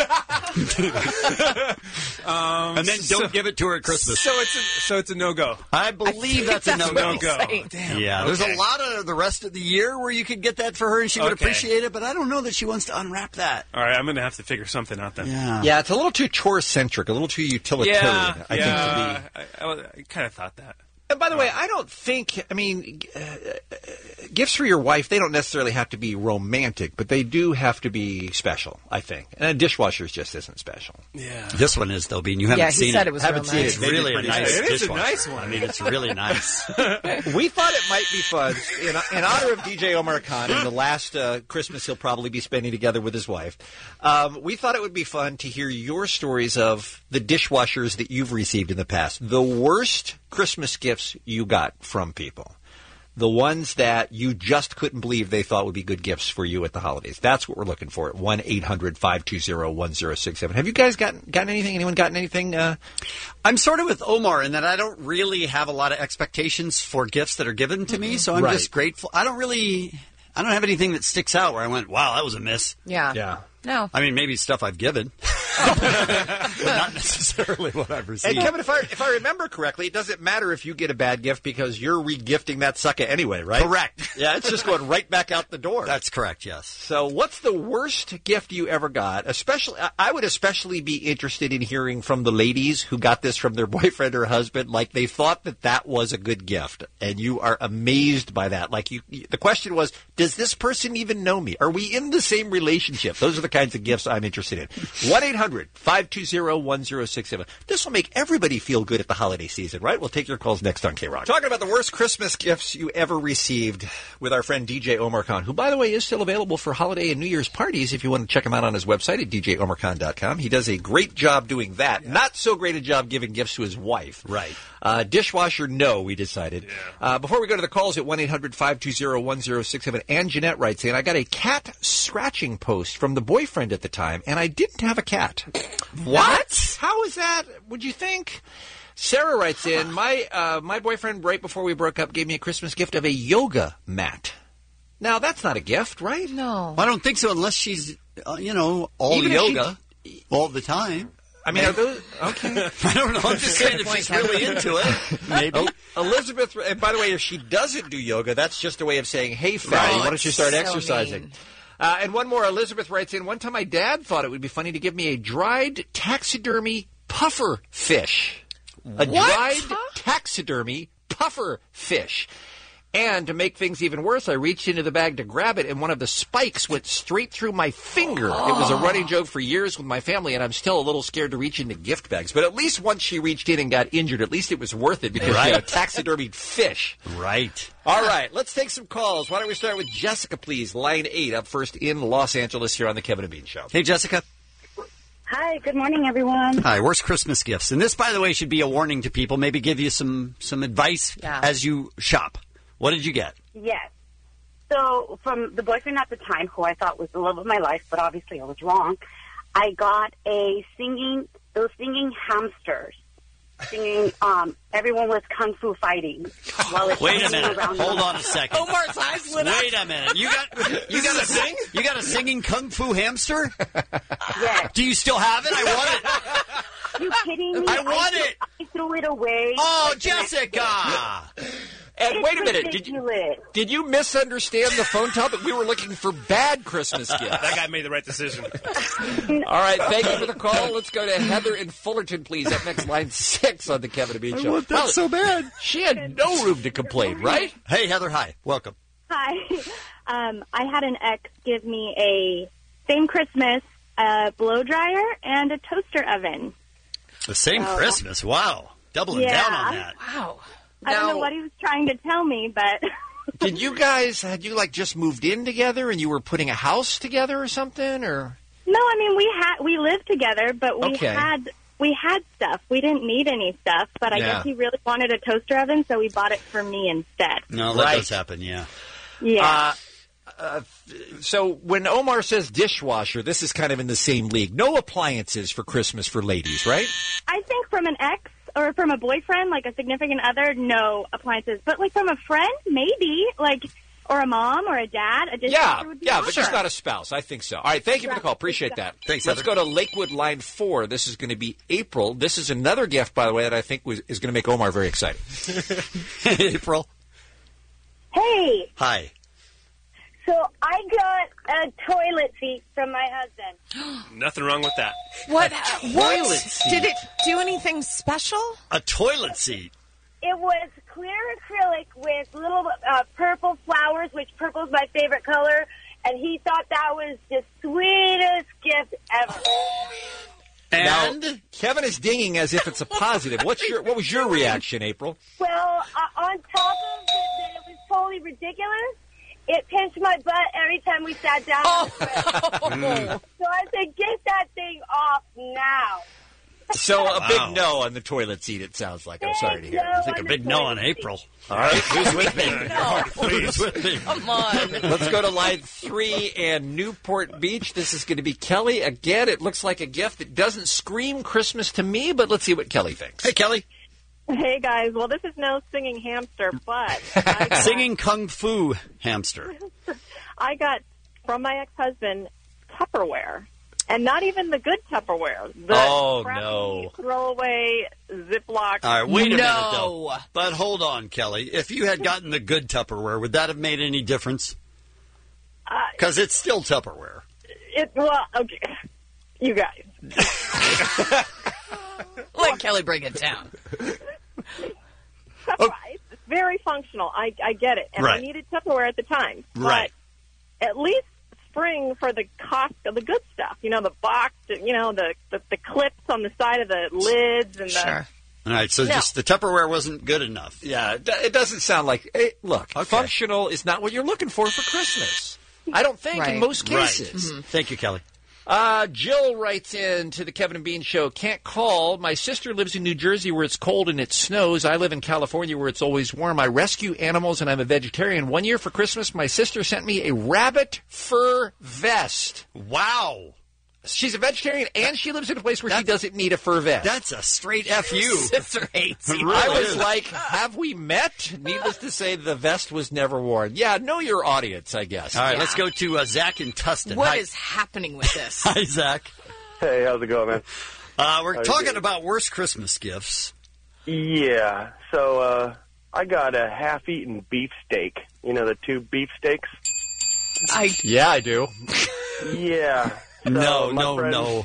um, and then don't so- give it to her at Christmas. So it's a, so it's a no go. I believe that's a no no go. go. Damn. Yeah, there's Okay. a lot of the rest of the year where you could get that for her and she would Okay. appreciate it, but I don't know that she wants to unwrap that. All right, I'm going to have to figure something out then. Yeah. Yeah, it's a little too chore-centric, a little too utilitarian, Yeah, I yeah, think, to be. I, I, I kind of thought that. And by the way, I don't think, I mean, uh, uh, gifts for your wife, they don't necessarily have to be romantic, but they do have to be special, I think. And a dishwasher just isn't special. Yeah. This one is, though, Bean. You haven't Yeah, he seen said it. it was haven't real seen it. nice. It's They did really a pretty nice nice. It is a dishwasher. nice one. I mean, it's really nice. We thought it might be fun, in, in honor of D J Omar Khan and the last uh, Christmas he'll probably be spending together with his wife, um, we thought it would be fun to hear your stories of the dishwashers that you've received in the past. The worst Christmas gifts you got from people. The ones that you just couldn't believe they thought would be good gifts for you at the holidays. That's what we're looking for at one eight hundred five two zero one zero six seven. Have you guys gotten gotten anything? Anyone gotten anything? Uh... I'm sort of with Omar in that I don't really have a lot of expectations for gifts that are given to me, so I'm Right. just grateful. I don't really, I don't have anything that sticks out where I went, wow, that was a miss. Yeah. Yeah. No. I mean, maybe stuff I've given. but not necessarily what I've received. And Kevin, if I if I remember correctly, it doesn't matter if you get a bad gift because you're re-gifting that sucker anyway, right? Correct. Yeah, it's just going right back out the door. That's correct, yes. So what's the worst gift you ever got? Especially, I would especially be interested in hearing from the ladies who got this from their boyfriend or husband. Like, they thought that that was a good gift, and you are amazed by that. Like, you, the question was, does this person even know me? Are we in the same relationship? Those are the kinds of gifts I'm interested in. one eight hundred five two zero one zero six seven. This will make everybody feel good at the holiday season, right? We'll take your calls next on K-Rock. Talking about the worst Christmas gifts you ever received with our friend D J Omar Khan, who, by the way, is still available for holiday and New Year's parties if you want to check him out on his website at d j omar khan dot com. He does a great job doing that. Yeah. Not so great a job giving gifts to his wife. Right. Uh, dishwasher, no, we decided. Yeah. Uh, before we go to the calls at one eight hundred five two zero one zero six seven, Ann Jeanette writes in, I got a cat scratching post from the boyfriend at the time, and I didn't have a cat. What? How is that? Would you think? Sarah writes in, my uh, my boyfriend, right before we broke up, gave me a Christmas gift of a yoga mat. Now, that's not a gift, right? No. I don't think so, unless she's, uh, you know, all Even if yoga she- all the time. I mean, are those, okay. I don't know. I'm just saying if she's really into it, maybe. El- Elizabeth, and by the way, if she doesn't do yoga, that's just a way of saying, hey, fatty, Right. why don't you start So exercising? mean. Uh, and one more, Elizabeth writes in, one time my dad thought it would be funny to give me a dried taxidermy puffer fish. A What? dried taxidermy puffer fish. And to make things even worse, I reached into the bag to grab it, and one of the spikes went straight through my finger. It was a running joke for years with my family, and I'm still a little scared to reach into gift bags. But at least once she reached in and got injured, at least it was worth it because she had a taxidermied fish. Right. All right, let's take some calls. Why don't we start with Jessica, please? Line eight, up first in Los Angeles here on the Kevin and Bean Show. Hey, Jessica. Hi, good morning, everyone. Hi, worst Christmas gifts. And this, by the way, should be a warning to people, maybe give you some, some advice Yeah. as you shop. What did you get? Yes. So, from the boyfriend at the time, who I thought was the love of my life, but obviously I was wrong, I got a singing, those singing hamsters. Singing, um, everyone was kung fu fighting. While it's Wait a singing minute. around Hold the- on a second. Omar's eyes lit up. Wait a minute. You got you got a sing? You got a singing kung fu hamster? Yes. Do you still have it? I want it. You kidding me? I want threw, it. I threw it away. Oh, like the next Jessica. day. And It's wait a minute, did you, ridiculous. did you misunderstand the phone topic? We were looking for bad Christmas gifts. That guy made the right decision. All right, thank you for the call. Let's go to Heather in Fullerton, please. Up next, line six on the Kevin and Bean Show. want that Well, so bad. She had no room to complain, right? Hey, Heather, hi. Welcome. Hi. Um, I had an ex give me a same Christmas a blow dryer and a toaster oven. The same Oh. Christmas. Wow. Doubling Yeah. down on that. Wow. I don't Now- know what he was trying to tell me, but Did you guys, had you like just moved in together and you were putting a house together or something? Or no. I mean, we had we lived together, but we Okay. had we had stuff. We didn't need any stuff, but I Yeah. guess he really wanted a toaster oven, so we bought it for me instead. No, that Right. does happen, yeah. Yeah. Uh, uh, so when Omar says dishwasher, this is kind of in the same league. No appliances for Christmas for ladies, right? I think from an ex or from a boyfriend, like a significant other, no appliances. But like from a friend, maybe, like, or a mom or a dad, a dishwasher Yeah, would be yeah, awesome. but just not a spouse. I think so. All right, thank you for the call. Appreciate that. Thanks, Let's Heather. go to Lakewood line four. This is going to be April. This is another gift, by the way, that I think was, is going to make Omar very excited. April. Hey, Hi. so I got a toilet seat from my husband. Nothing wrong with that. What? toilet What? seat. Did it do anything special? A toilet seat. It was clear acrylic with little uh, purple flowers, which purple is my favorite color, and he thought that was the sweetest gift ever. And now, Kevin is dinging as if it's a positive. What's your What was your reaction, April? Well, uh, on top of it, that it was totally ridiculous, it pinched my butt every time we sat down on the bed. So I said, get that thing off now. So a Wow. big no on the toilet seat, it sounds like. I'm sorry to hear. I think a big no on April. All right, who's with me? Who's with me? Come on. Let's go to line three and Newport Beach. This is going to be Kelly. Again, it looks like a gift that doesn't scream Christmas to me, but let's see what Kelly thinks. Hey, Kelly. Hey guys, well this is no singing hamster, but I got, Singing kung fu hamster. I got from my ex-husband Tupperware, And not even the good Tupperware. The Oh, crappy no. throwaway Ziploc. All right, wait a no. minute, though. But hold on, Kelly. If you had gotten the good Tupperware, would that have made any difference? Because it's still Tupperware. It, well, okay. You guys. Let Kelly bring it down. Tupperware, it's very functional. I, I get it. And Right. I needed Tupperware at the time. Right. But at least spring for the cost of the good stuff. You know, the box, you know, the, the, the clips on the side of the lids. and the. All right, so No. just the Tupperware wasn't good enough. Yeah, it do- it doesn't sound like. Hey, look, functional is not what you're looking for for Christmas. I don't think in most cases. Right. Thank you, Kelly. Uh, Jill writes in to the Kevin and Bean Show, can't call. My sister lives in New Jersey where it's cold and it snows. I live in California where it's always warm. I rescue animals and I'm a vegetarian. One year for Christmas, my sister sent me a rabbit fur vest. Wow. She's a vegetarian and she lives in a place where she doesn't need a fur vest. That's a straight F you. Sister hates It you. really I was is. like, have we met? Needless to say, the vest was never worn. Yeah, know your audience, I guess. All right, Yeah. let's go to uh, Zach in Tustin. What Hi. is happening with this? Hi, Zach. Hey, how's it going, man? Uh, we're How you talking doing? about worst Christmas gifts. Yeah. So uh, I got a half-eaten beefsteak. You know the two beefsteaks? I Yeah, I do. Yeah. So no, my no, friend- no.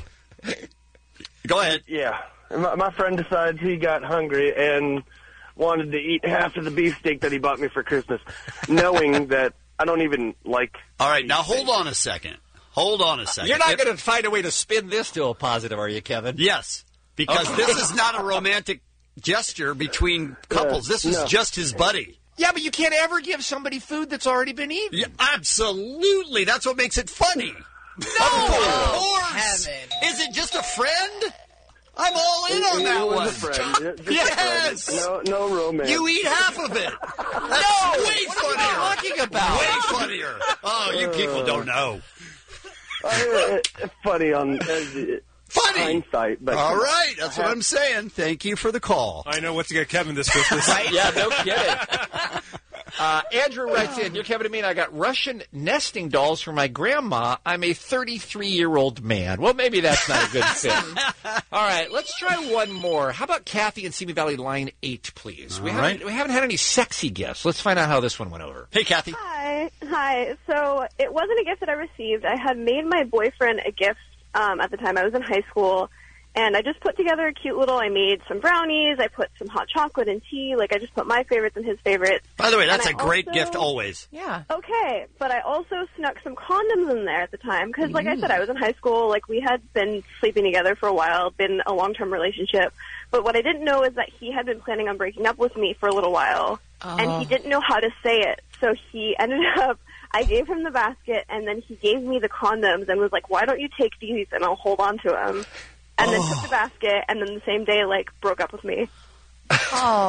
Go ahead. Yeah. My, my friend decides he got hungry and wanted to eat half of the beefsteak that he bought me for Christmas, knowing that I don't even like. All right, now hold on a second. Hold on a second. You're not If- going to find a way to spin this to a positive, are you, Kevin? Yes, because Okay. this is not a romantic gesture between couples. This is no. just his buddy. Yeah, but you can't ever give somebody food that's already been eaten. Yeah, absolutely. That's what makes it funny. No! Of course. Is it just a friend? I'm all in on It- that it was one. a friend. Just a friend. Yes. No, no romance. You eat half of it. That's No! way What are you funnier. talking about? Way funnier. Oh, you people don't know. Uh, it's funny on uh, Funny. hindsight, but All right, that's what I'm saying. Thank you for the call. I know what to get Kevin this Christmas. Yeah, no kidding. Uh, Andrew writes in, dear Kevin and me, I got Russian nesting dolls for my grandma. I'm a thirty-three-year-old man. Well, maybe that's not a good fit. All right, let's try one more. How about Kathy in Simi Valley, line eight, please? We All haven't, right. we haven't had any sexy gifts. Let's find out how this one went over. Hey, Kathy. Hi. Hi. So it wasn't a gift that I received. I had made my boyfriend a gift um, at the time. I was in high school, and I just put together a cute little, I made some brownies, I put some hot chocolate and tea. Like, I just put my favorites and his favorites. By the way, that's a And I great also- gift always. Yeah. Okay, but I also snuck some condoms in there at the time because, like I said, I was in high school. Like, we had been sleeping together for a while, been a long-term relationship. But what I didn't know is that he had been planning on breaking up with me for a little while, and Oh. he didn't know how to say it. So he ended up, I gave him the basket, and then he gave me the condoms and was like, why don't you take these and I'll hold on to them. And then took the basket, and then the same day, like, broke up with me. Oh,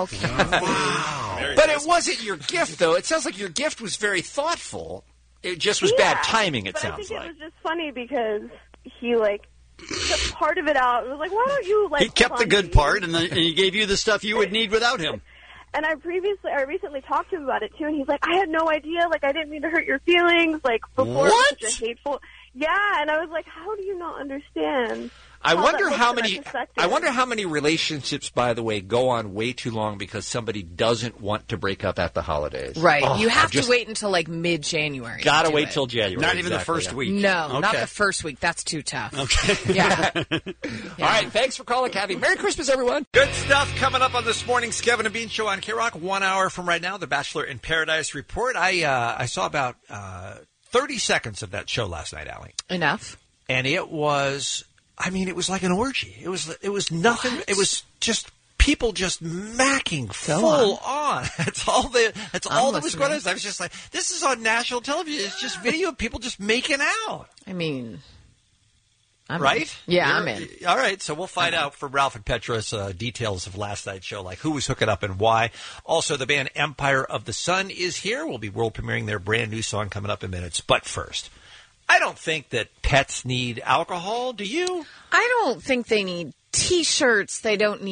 But it wasn't your gift, though. It sounds like your gift was very thoughtful. It just was bad Yeah, timing, it but sounds I think like. it was just funny because he, like, took part of it out. It was like, why don't you, like, He kept hold the on good to part, and, then, and he gave you the stuff you would need without him. And I previously, I recently talked to him about it too, and he's like, I had no idea, like, I didn't mean to hurt your feelings, like, before it was What? such a hateful. Yeah, and I was like, how do you not understand? I how wonder that how looks in many. retrospective? I wonder how many relationships, by the way, go on way too long because somebody doesn't want to break up at the holidays. Right. Oh, you have I've just to wait until like mid-January. Gotta to do wait it. till January. Not even the exactly, first yeah. week. No, not Okay. the first week. That's too tough. Okay. Yeah. All right. Thanks for calling, Kathy. Merry Christmas, everyone. Good stuff coming up on this morning's Kevin and Bean Show on K-Rock. One hour from right now, the Bachelor in Paradise report. I uh, I saw about uh, thirty seconds of that show last night, Allie. Enough. And it was, I mean, it was like an orgy. It was, it was nothing. It was just people just macking full on. That's all the, that's I'm all that was going on. listening. I was just like, this is on national television. It's just video of people just making out. I mean, I'm right? in. Yeah, You're- I'm in. All right, so we'll find out from Ralph and Petros uh, details of last night's show, like who was hooking up and why. Also, the band Empire of the Sun is here. We'll be world premiering their brand new song coming up in minutes. But first, I don't think that pets need alcohol. Do you? I don't think they need T-shirts. They don't need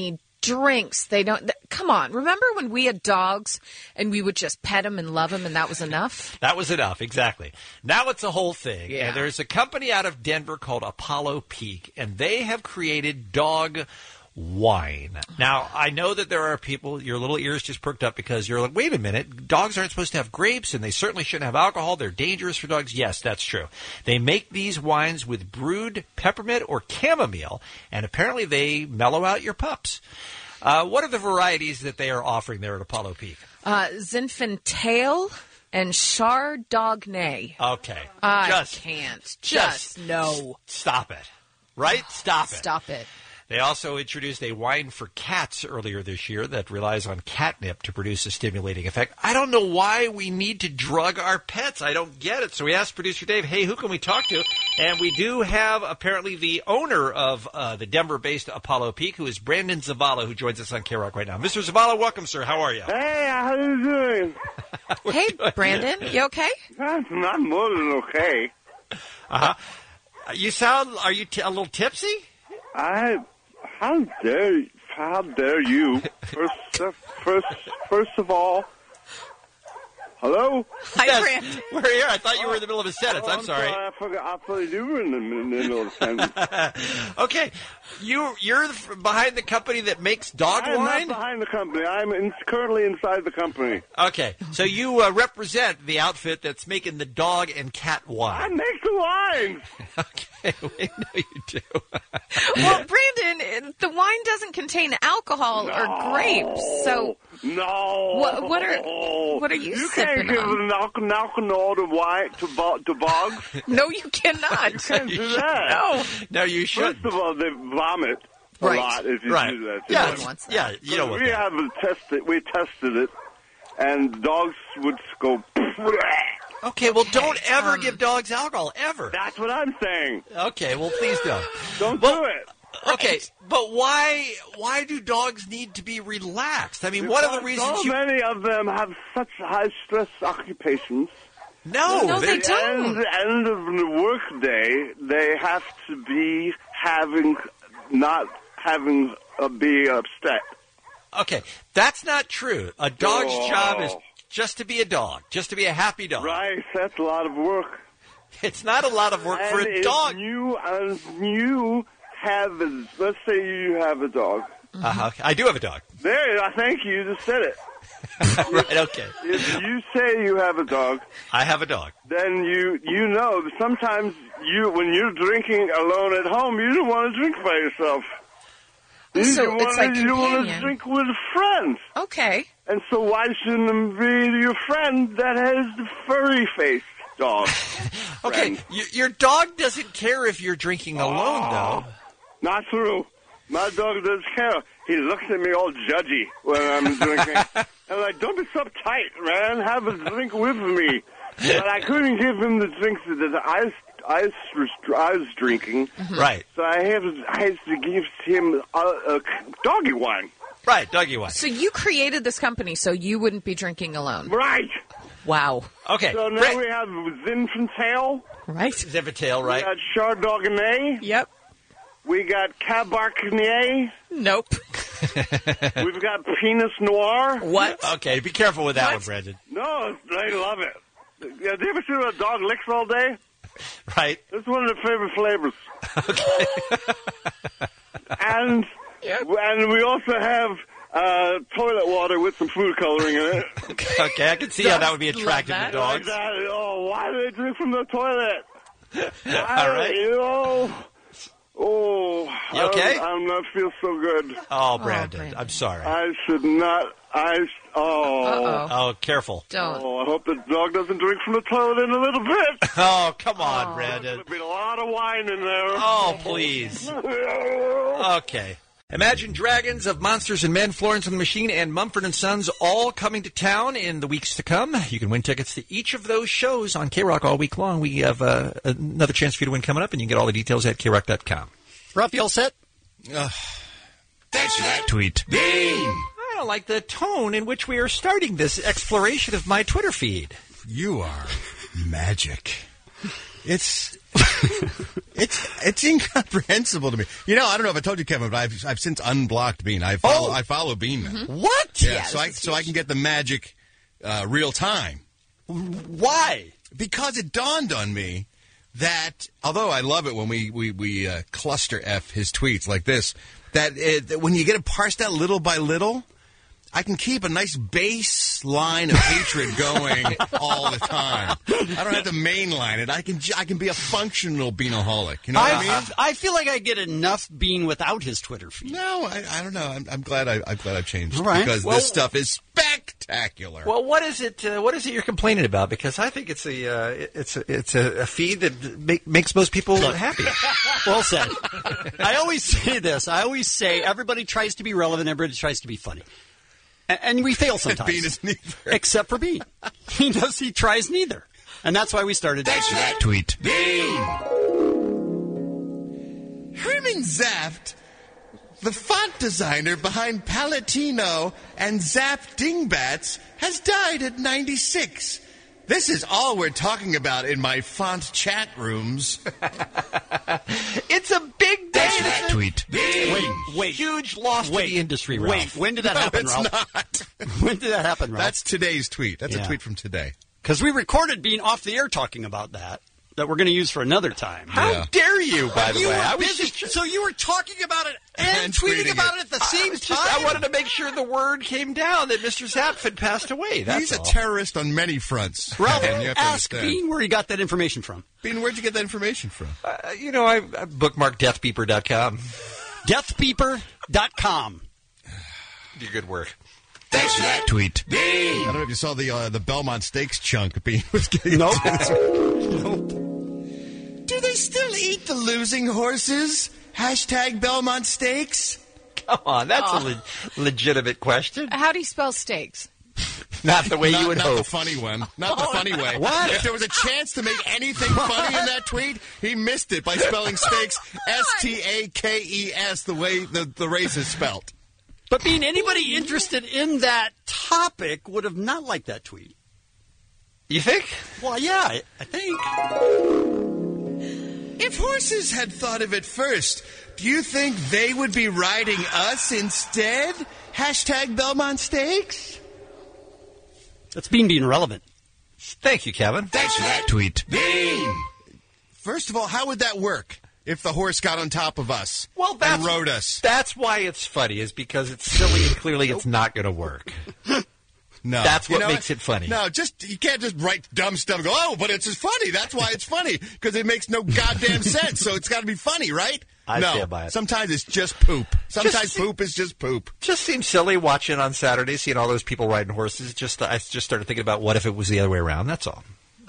drinks. They don't. Th- come on. Remember when we had dogs and we would just pet them and love them, and that was enough? That was enough, exactly. Now it's a whole thing. Yeah. And there's a company out of Denver called Apollo Peak, and they have created dog wine. Now, I know that there are people, your little ears just perked up because you're like, wait a minute, dogs aren't supposed to have grapes, and they certainly shouldn't have alcohol. They're dangerous for dogs. Yes, that's true. They make these wines with brewed peppermint or chamomile, and apparently they mellow out your pups. Uh, what are the varieties that they are offering there at Apollo Peak? Uh, Zinfandel and Chardonnay. Okay. I just, can't. Just, Just no. Stop it. Right? Stop it. Stop it. They also introduced a wine for cats earlier this year that relies on catnip to produce a stimulating effect. I don't know why we need to drug our pets. I don't get it. So we asked producer Dave, hey, who can we talk to? And we do have apparently the owner of uh, the Denver-based Apollo Peak, who is Brandon Zavala, who joins us on K-Rock right now. Mister Zavala, welcome, sir. How are you? Hey, how you doing? Hey, Brandon, you okay? I'm not more than okay. Uh-huh. You sound, are you t- a little tipsy? I, how dare, how dare you? First, uh, first, first of all, hello? Hi, yes, Brandon. We're here. I thought you were in the middle of a sentence. Oh, I'm sorry. I forgot. I thought you were in the, in the middle of the sentence. Okay, you you're behind the company that makes dog I am wine. not behind the company. I'm in, currently inside the company. Okay, so you uh, represent the outfit that's making the dog and cat I wine. make the wine. Okay, we know you do. Well, Brandon, the wine doesn't contain alcohol or grapes, so no. What, what are what are you, You sipping can't give on? an alcohol to wine to, bo- to bogs. No, you cannot. You can't You do should- that. No, no, you shouldn't. First of all, they vomit a Right. lot if you Right. do that. Yeah, No it's- one wants yeah, you don't want we that. have tested. We tested it, and dogs would go. Okay, well, don't ever um, give dogs alcohol, ever. That's what I'm saying. Okay, well, please don't. Don't Well, do it. Okay, but why why do dogs need to be relaxed? I mean, one of the Because reasons so you... many of them have such high stress occupations. No, No, they At the don't. end, end of the workday, they have to be having, not having uh, be upset. Okay, that's not true. A dog's Oh. job is just to be a dog, just to be a happy dog. Right, that's a lot of work. It's not a lot of work for And a if dog. You, uh, you have, a, let's say you have a dog. Uh-huh. I do have a dog. There, I thank you. You just said it. Right, okay. If you say you have a dog, I have a dog. then you you know that sometimes you when you're drinking alone at home, you don't want to drink by yourself. You So you it's wanna, like you want to companion. drink with friends. Okay. And so why shouldn't it be your friend that has the furry face dog? Okay, y- your dog doesn't care if you're drinking alone, though. Not true. My dog does care. He looks at me all judgy when I'm drinking. I'm like, don't be so uptight, man. Have a drink with me. But I couldn't give him the drinks that I, I, was, I was drinking. Right, So I have I had to give him a, a doggy wine. right, doggy wine. So you created this company so you wouldn't be drinking alone. Right. Wow. Okay, So now Brett- we have Zinfandel. Right? Zinfandel, We right? got Chardonnay. Yep. We got Cabernet. Nope. We've got Pinot Noir. What? Okay, be careful with that What? one, Brandon. No, they love it. Yeah, have you ever seen a dog licks all day? Right? It's one of their favorite flavors. Okay. And and we also have uh, toilet water with some food coloring in it. Okay, I can see how that would be attractive to Like dogs. that. Oh, why do they drink from the toilet? All right. You know, oh, You okay? I, I'm not feel so good. Oh, Brandon, I'm sorry. I should not. I oh. Uh-oh. Oh, careful. Don't. Oh, I hope the dog doesn't drink from the toilet in a little bit. Oh, come on, Brandon. There'll be a lot of wine in there. Oh, please. Okay. Imagine Dragons of Monsters and Men, Florence and the Machine, and Mumford and Sons all coming to town in the weeks to come. You can win tickets to each of those shows on K-Rock all week long. We have uh, another chance for you to win coming up, and you can get all the details at K rock dot com. Ruff, you all set? Uh, that's that tweet. Beam. I don't like the tone in which we are starting this exploration of my Twitter feed. You are magic. It's it's it's incomprehensible to me. You know, I don't know if I told you, Kevin, but I've I've since unblocked Bean. I follow Oh. I follow Bean now. Mhm. What? Yeah, Yeah, so this I is so I can get the magic uh, real time. Why? Because it dawned on me that although I love it when we we we uh, cluster F his tweets like this, that, it, that when you get it parsed out little by little, I can keep a nice base line of hatred going all the time. I don't have to mainline it. I can j- I can be a functional beanoholic. You know what I, I, mean? I feel like I get enough Bean without his Twitter feed. No, I, I don't know. I'm, I'm glad I, I'm glad I've changed All right. because Well- this stuff is spectacular. Well, what is it? Uh, what is it you're complaining about? Because I think it's a uh, it's a, it's a, a feed that make, makes most people happy. Well said. I always say this. I always say everybody tries to be relevant. Everybody tries to be funny. A- And we fail sometimes. Bean is neither. Except for Bean. He does. He tries neither. And that's why we started. Thanks for that tweet. Bean. Herman Zaft, the font designer behind Palatino and Zap Dingbats, has died at ninety-six. This is all we're talking about in my font chat rooms. It's a big day. Thanks for that tweet. Wait, wait. Huge loss Wait, to the industry, Ralph. Wait, when did that No, happen, it's Ralph? not. When did that happen, Ralph? That's today's tweet. That's Yeah. a tweet from today. Because we recorded Bean off the air talking about that, that we're going to use for another time. How Yeah. dare you, by the you way? were I was busy, just- so you were talking about it and, And tweeting, tweeting about it. it at the same I was time. just, I wanted to make sure the word came down that Mister Zapp had passed away. That's He's a all. terrorist on many fronts. Ralph, Kevin, you have to ask understand. Bean where he got that information from. Bean, where'd you get that information from? Uh, you know, I, I bookmarked death beeper dot com. death beeper dot com. Do good work. Thanks for that tweet. Bean. I don't know if you saw the uh, the Belmont Steaks chunk Bean was getting. Nope. nope. Do they still eat the losing horses? Hashtag Belmont Steaks. Come on, that's a le- legitimate question. How do you spell steaks? Not the way not, you would not hope. the funny one. Not the funny way. What? If there was a chance to make anything funny in that tweet, he missed it by spelling steaks S T A K E S the way the, the race is spelt. But Bean, anybody interested in that topic would have not liked that tweet. You think? Well, yeah, I, I think. If horses had thought of it first, do you think they would be riding us instead? Hashtag Belmont Steaks? That's Bean being relevant. Thank you, Kevin. Thanks for that tweet. Bean! First of all, how would that work if the horse got on top of us Well, that's, and rode us? That's why it's funny, is because it's silly and clearly it's not going to work. No. That's You what know makes it funny. No, just you can't just write dumb stuff and go, oh, but it's just funny. That's why it's funny, because it makes no goddamn sense. So it's got to be funny, right? I no. stand by it. Sometimes it's just poop. Sometimes Just- poop is just poop. Just seems silly watching on Saturday, seeing all those people riding horses. Just I just started thinking about what if it was the other way around. That's all.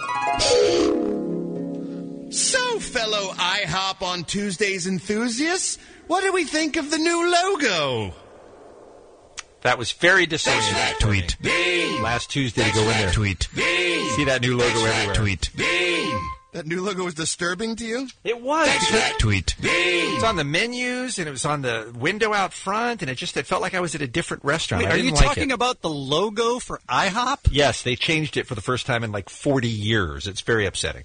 So, fellow IHOP on Tuesdays enthusiasts, what do we think of the new logo? That was very disorienting. Tweet. Last Tuesday to go in there. Tweet. See that new logo everywhere. Tweet. That new logo was disturbing to you? It was. because Tweet. It was on the menus and it was on the window out front, and it just it felt like I was at a different restaurant. Wait, I are didn't you like talking it. about the logo for IHOP? Yes, they changed it for the first time in like forty years. It's very upsetting.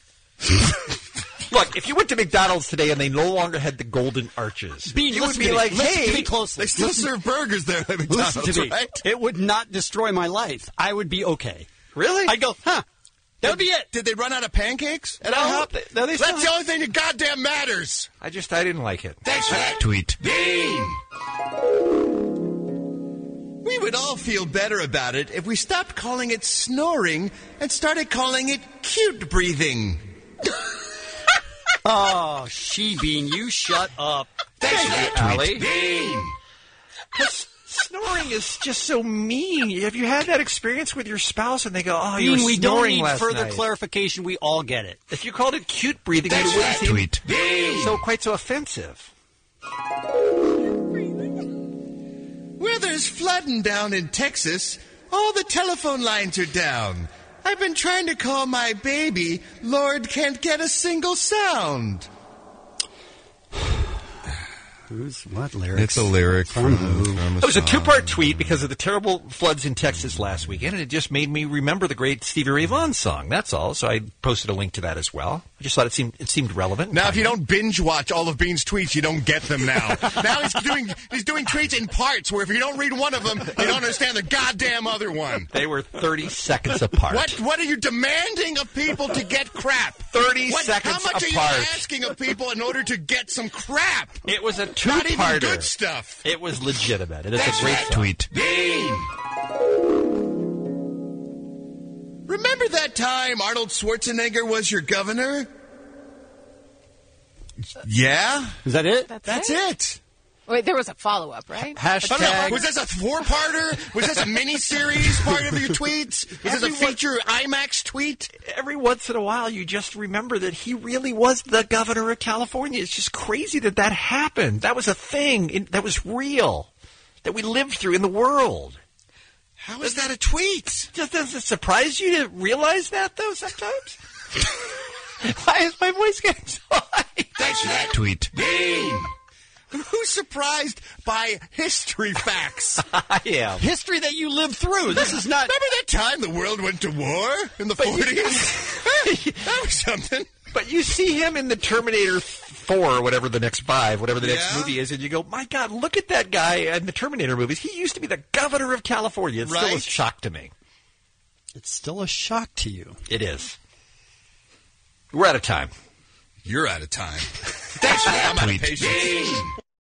Look, if you went to McDonald's today and they no longer had the golden arches, Bean, you would listen be to me. like, Listen hey, to me closely. They still Listen- serve burgers there at McDonald's, Listen to me. right? It would not destroy my life. I would be okay. really? I'd go, huh? That would be it. Did they run out of pancakes at No, IHOP? they- no, they still That's the have- only thing that goddamn matters. I just I didn't like it. Thanks for that tweet. We would all feel better about it if we stopped calling it snoring and started calling it cute breathing. Oh, she Bean, you shut up. Thanks for that Allie. tweet. Because snoring is just so mean. Have you had that experience with your spouse and they go, oh, you were Bean, we don't snoring need last further night. clarification. We all get it. If you called it cute breathing, Thanks it for wouldn't that seem tweet. so quite so offensive. Where there's flooding down in Texas, all the telephone lines are down. I've been trying to call my baby. Lord can't get a single sound. Who's what lyrics? It's a lyric from, from a It was a song. two-part tweet because of the terrible floods in Texas last weekend, and it just made me remember the great Stevie Ray Vaughan song. That's all. So I posted a link to that as well. I just thought it seemed it seemed relevant. Now, if you don't binge watch all of Bean's tweets, you don't get them now. Now he's doing he's doing tweets in parts where if you don't read one of them, you don't understand the goddamn other one. They were thirty seconds apart. What what are you demanding of people to get crap? thirty What- seconds How much apart. are you asking of people in order to get some crap? It was a Not even two-parter. good stuff. It was legitimate. It is That's a great right. song. Tweet. Bean! Remember that time Arnold Schwarzenegger was your governor? Yeah? Is that it? That's, That's it. it. Wait, there was a follow-up, right? Hashtag. I don't know. Was this a four-parter? Was this a mini-series part of your tweets? Was this a Everyone- feature IMAX tweet? Every once in a while, you just remember that he really was the governor of California. It's just crazy that that happened. That was a thing. It, that was real. That we lived through in the world. How is that a tweet? Just does it surprise you to realize that, though, sometimes? Why is my voice getting so high? That's that tweet. Bean! Who's surprised by history facts? I am. History that you lived through. This is not. Remember that time the world went to war in the forties? That was something. But you see him in the Terminator four, or whatever the next five, whatever the next Yeah. movie is, and you go, my God, look at that guy in the Terminator movies. He used to be the governor of California. It's still a Right. shock to me. It's still a shock to you. It is. We're out of time. You're out of time. That's I'm out of patience.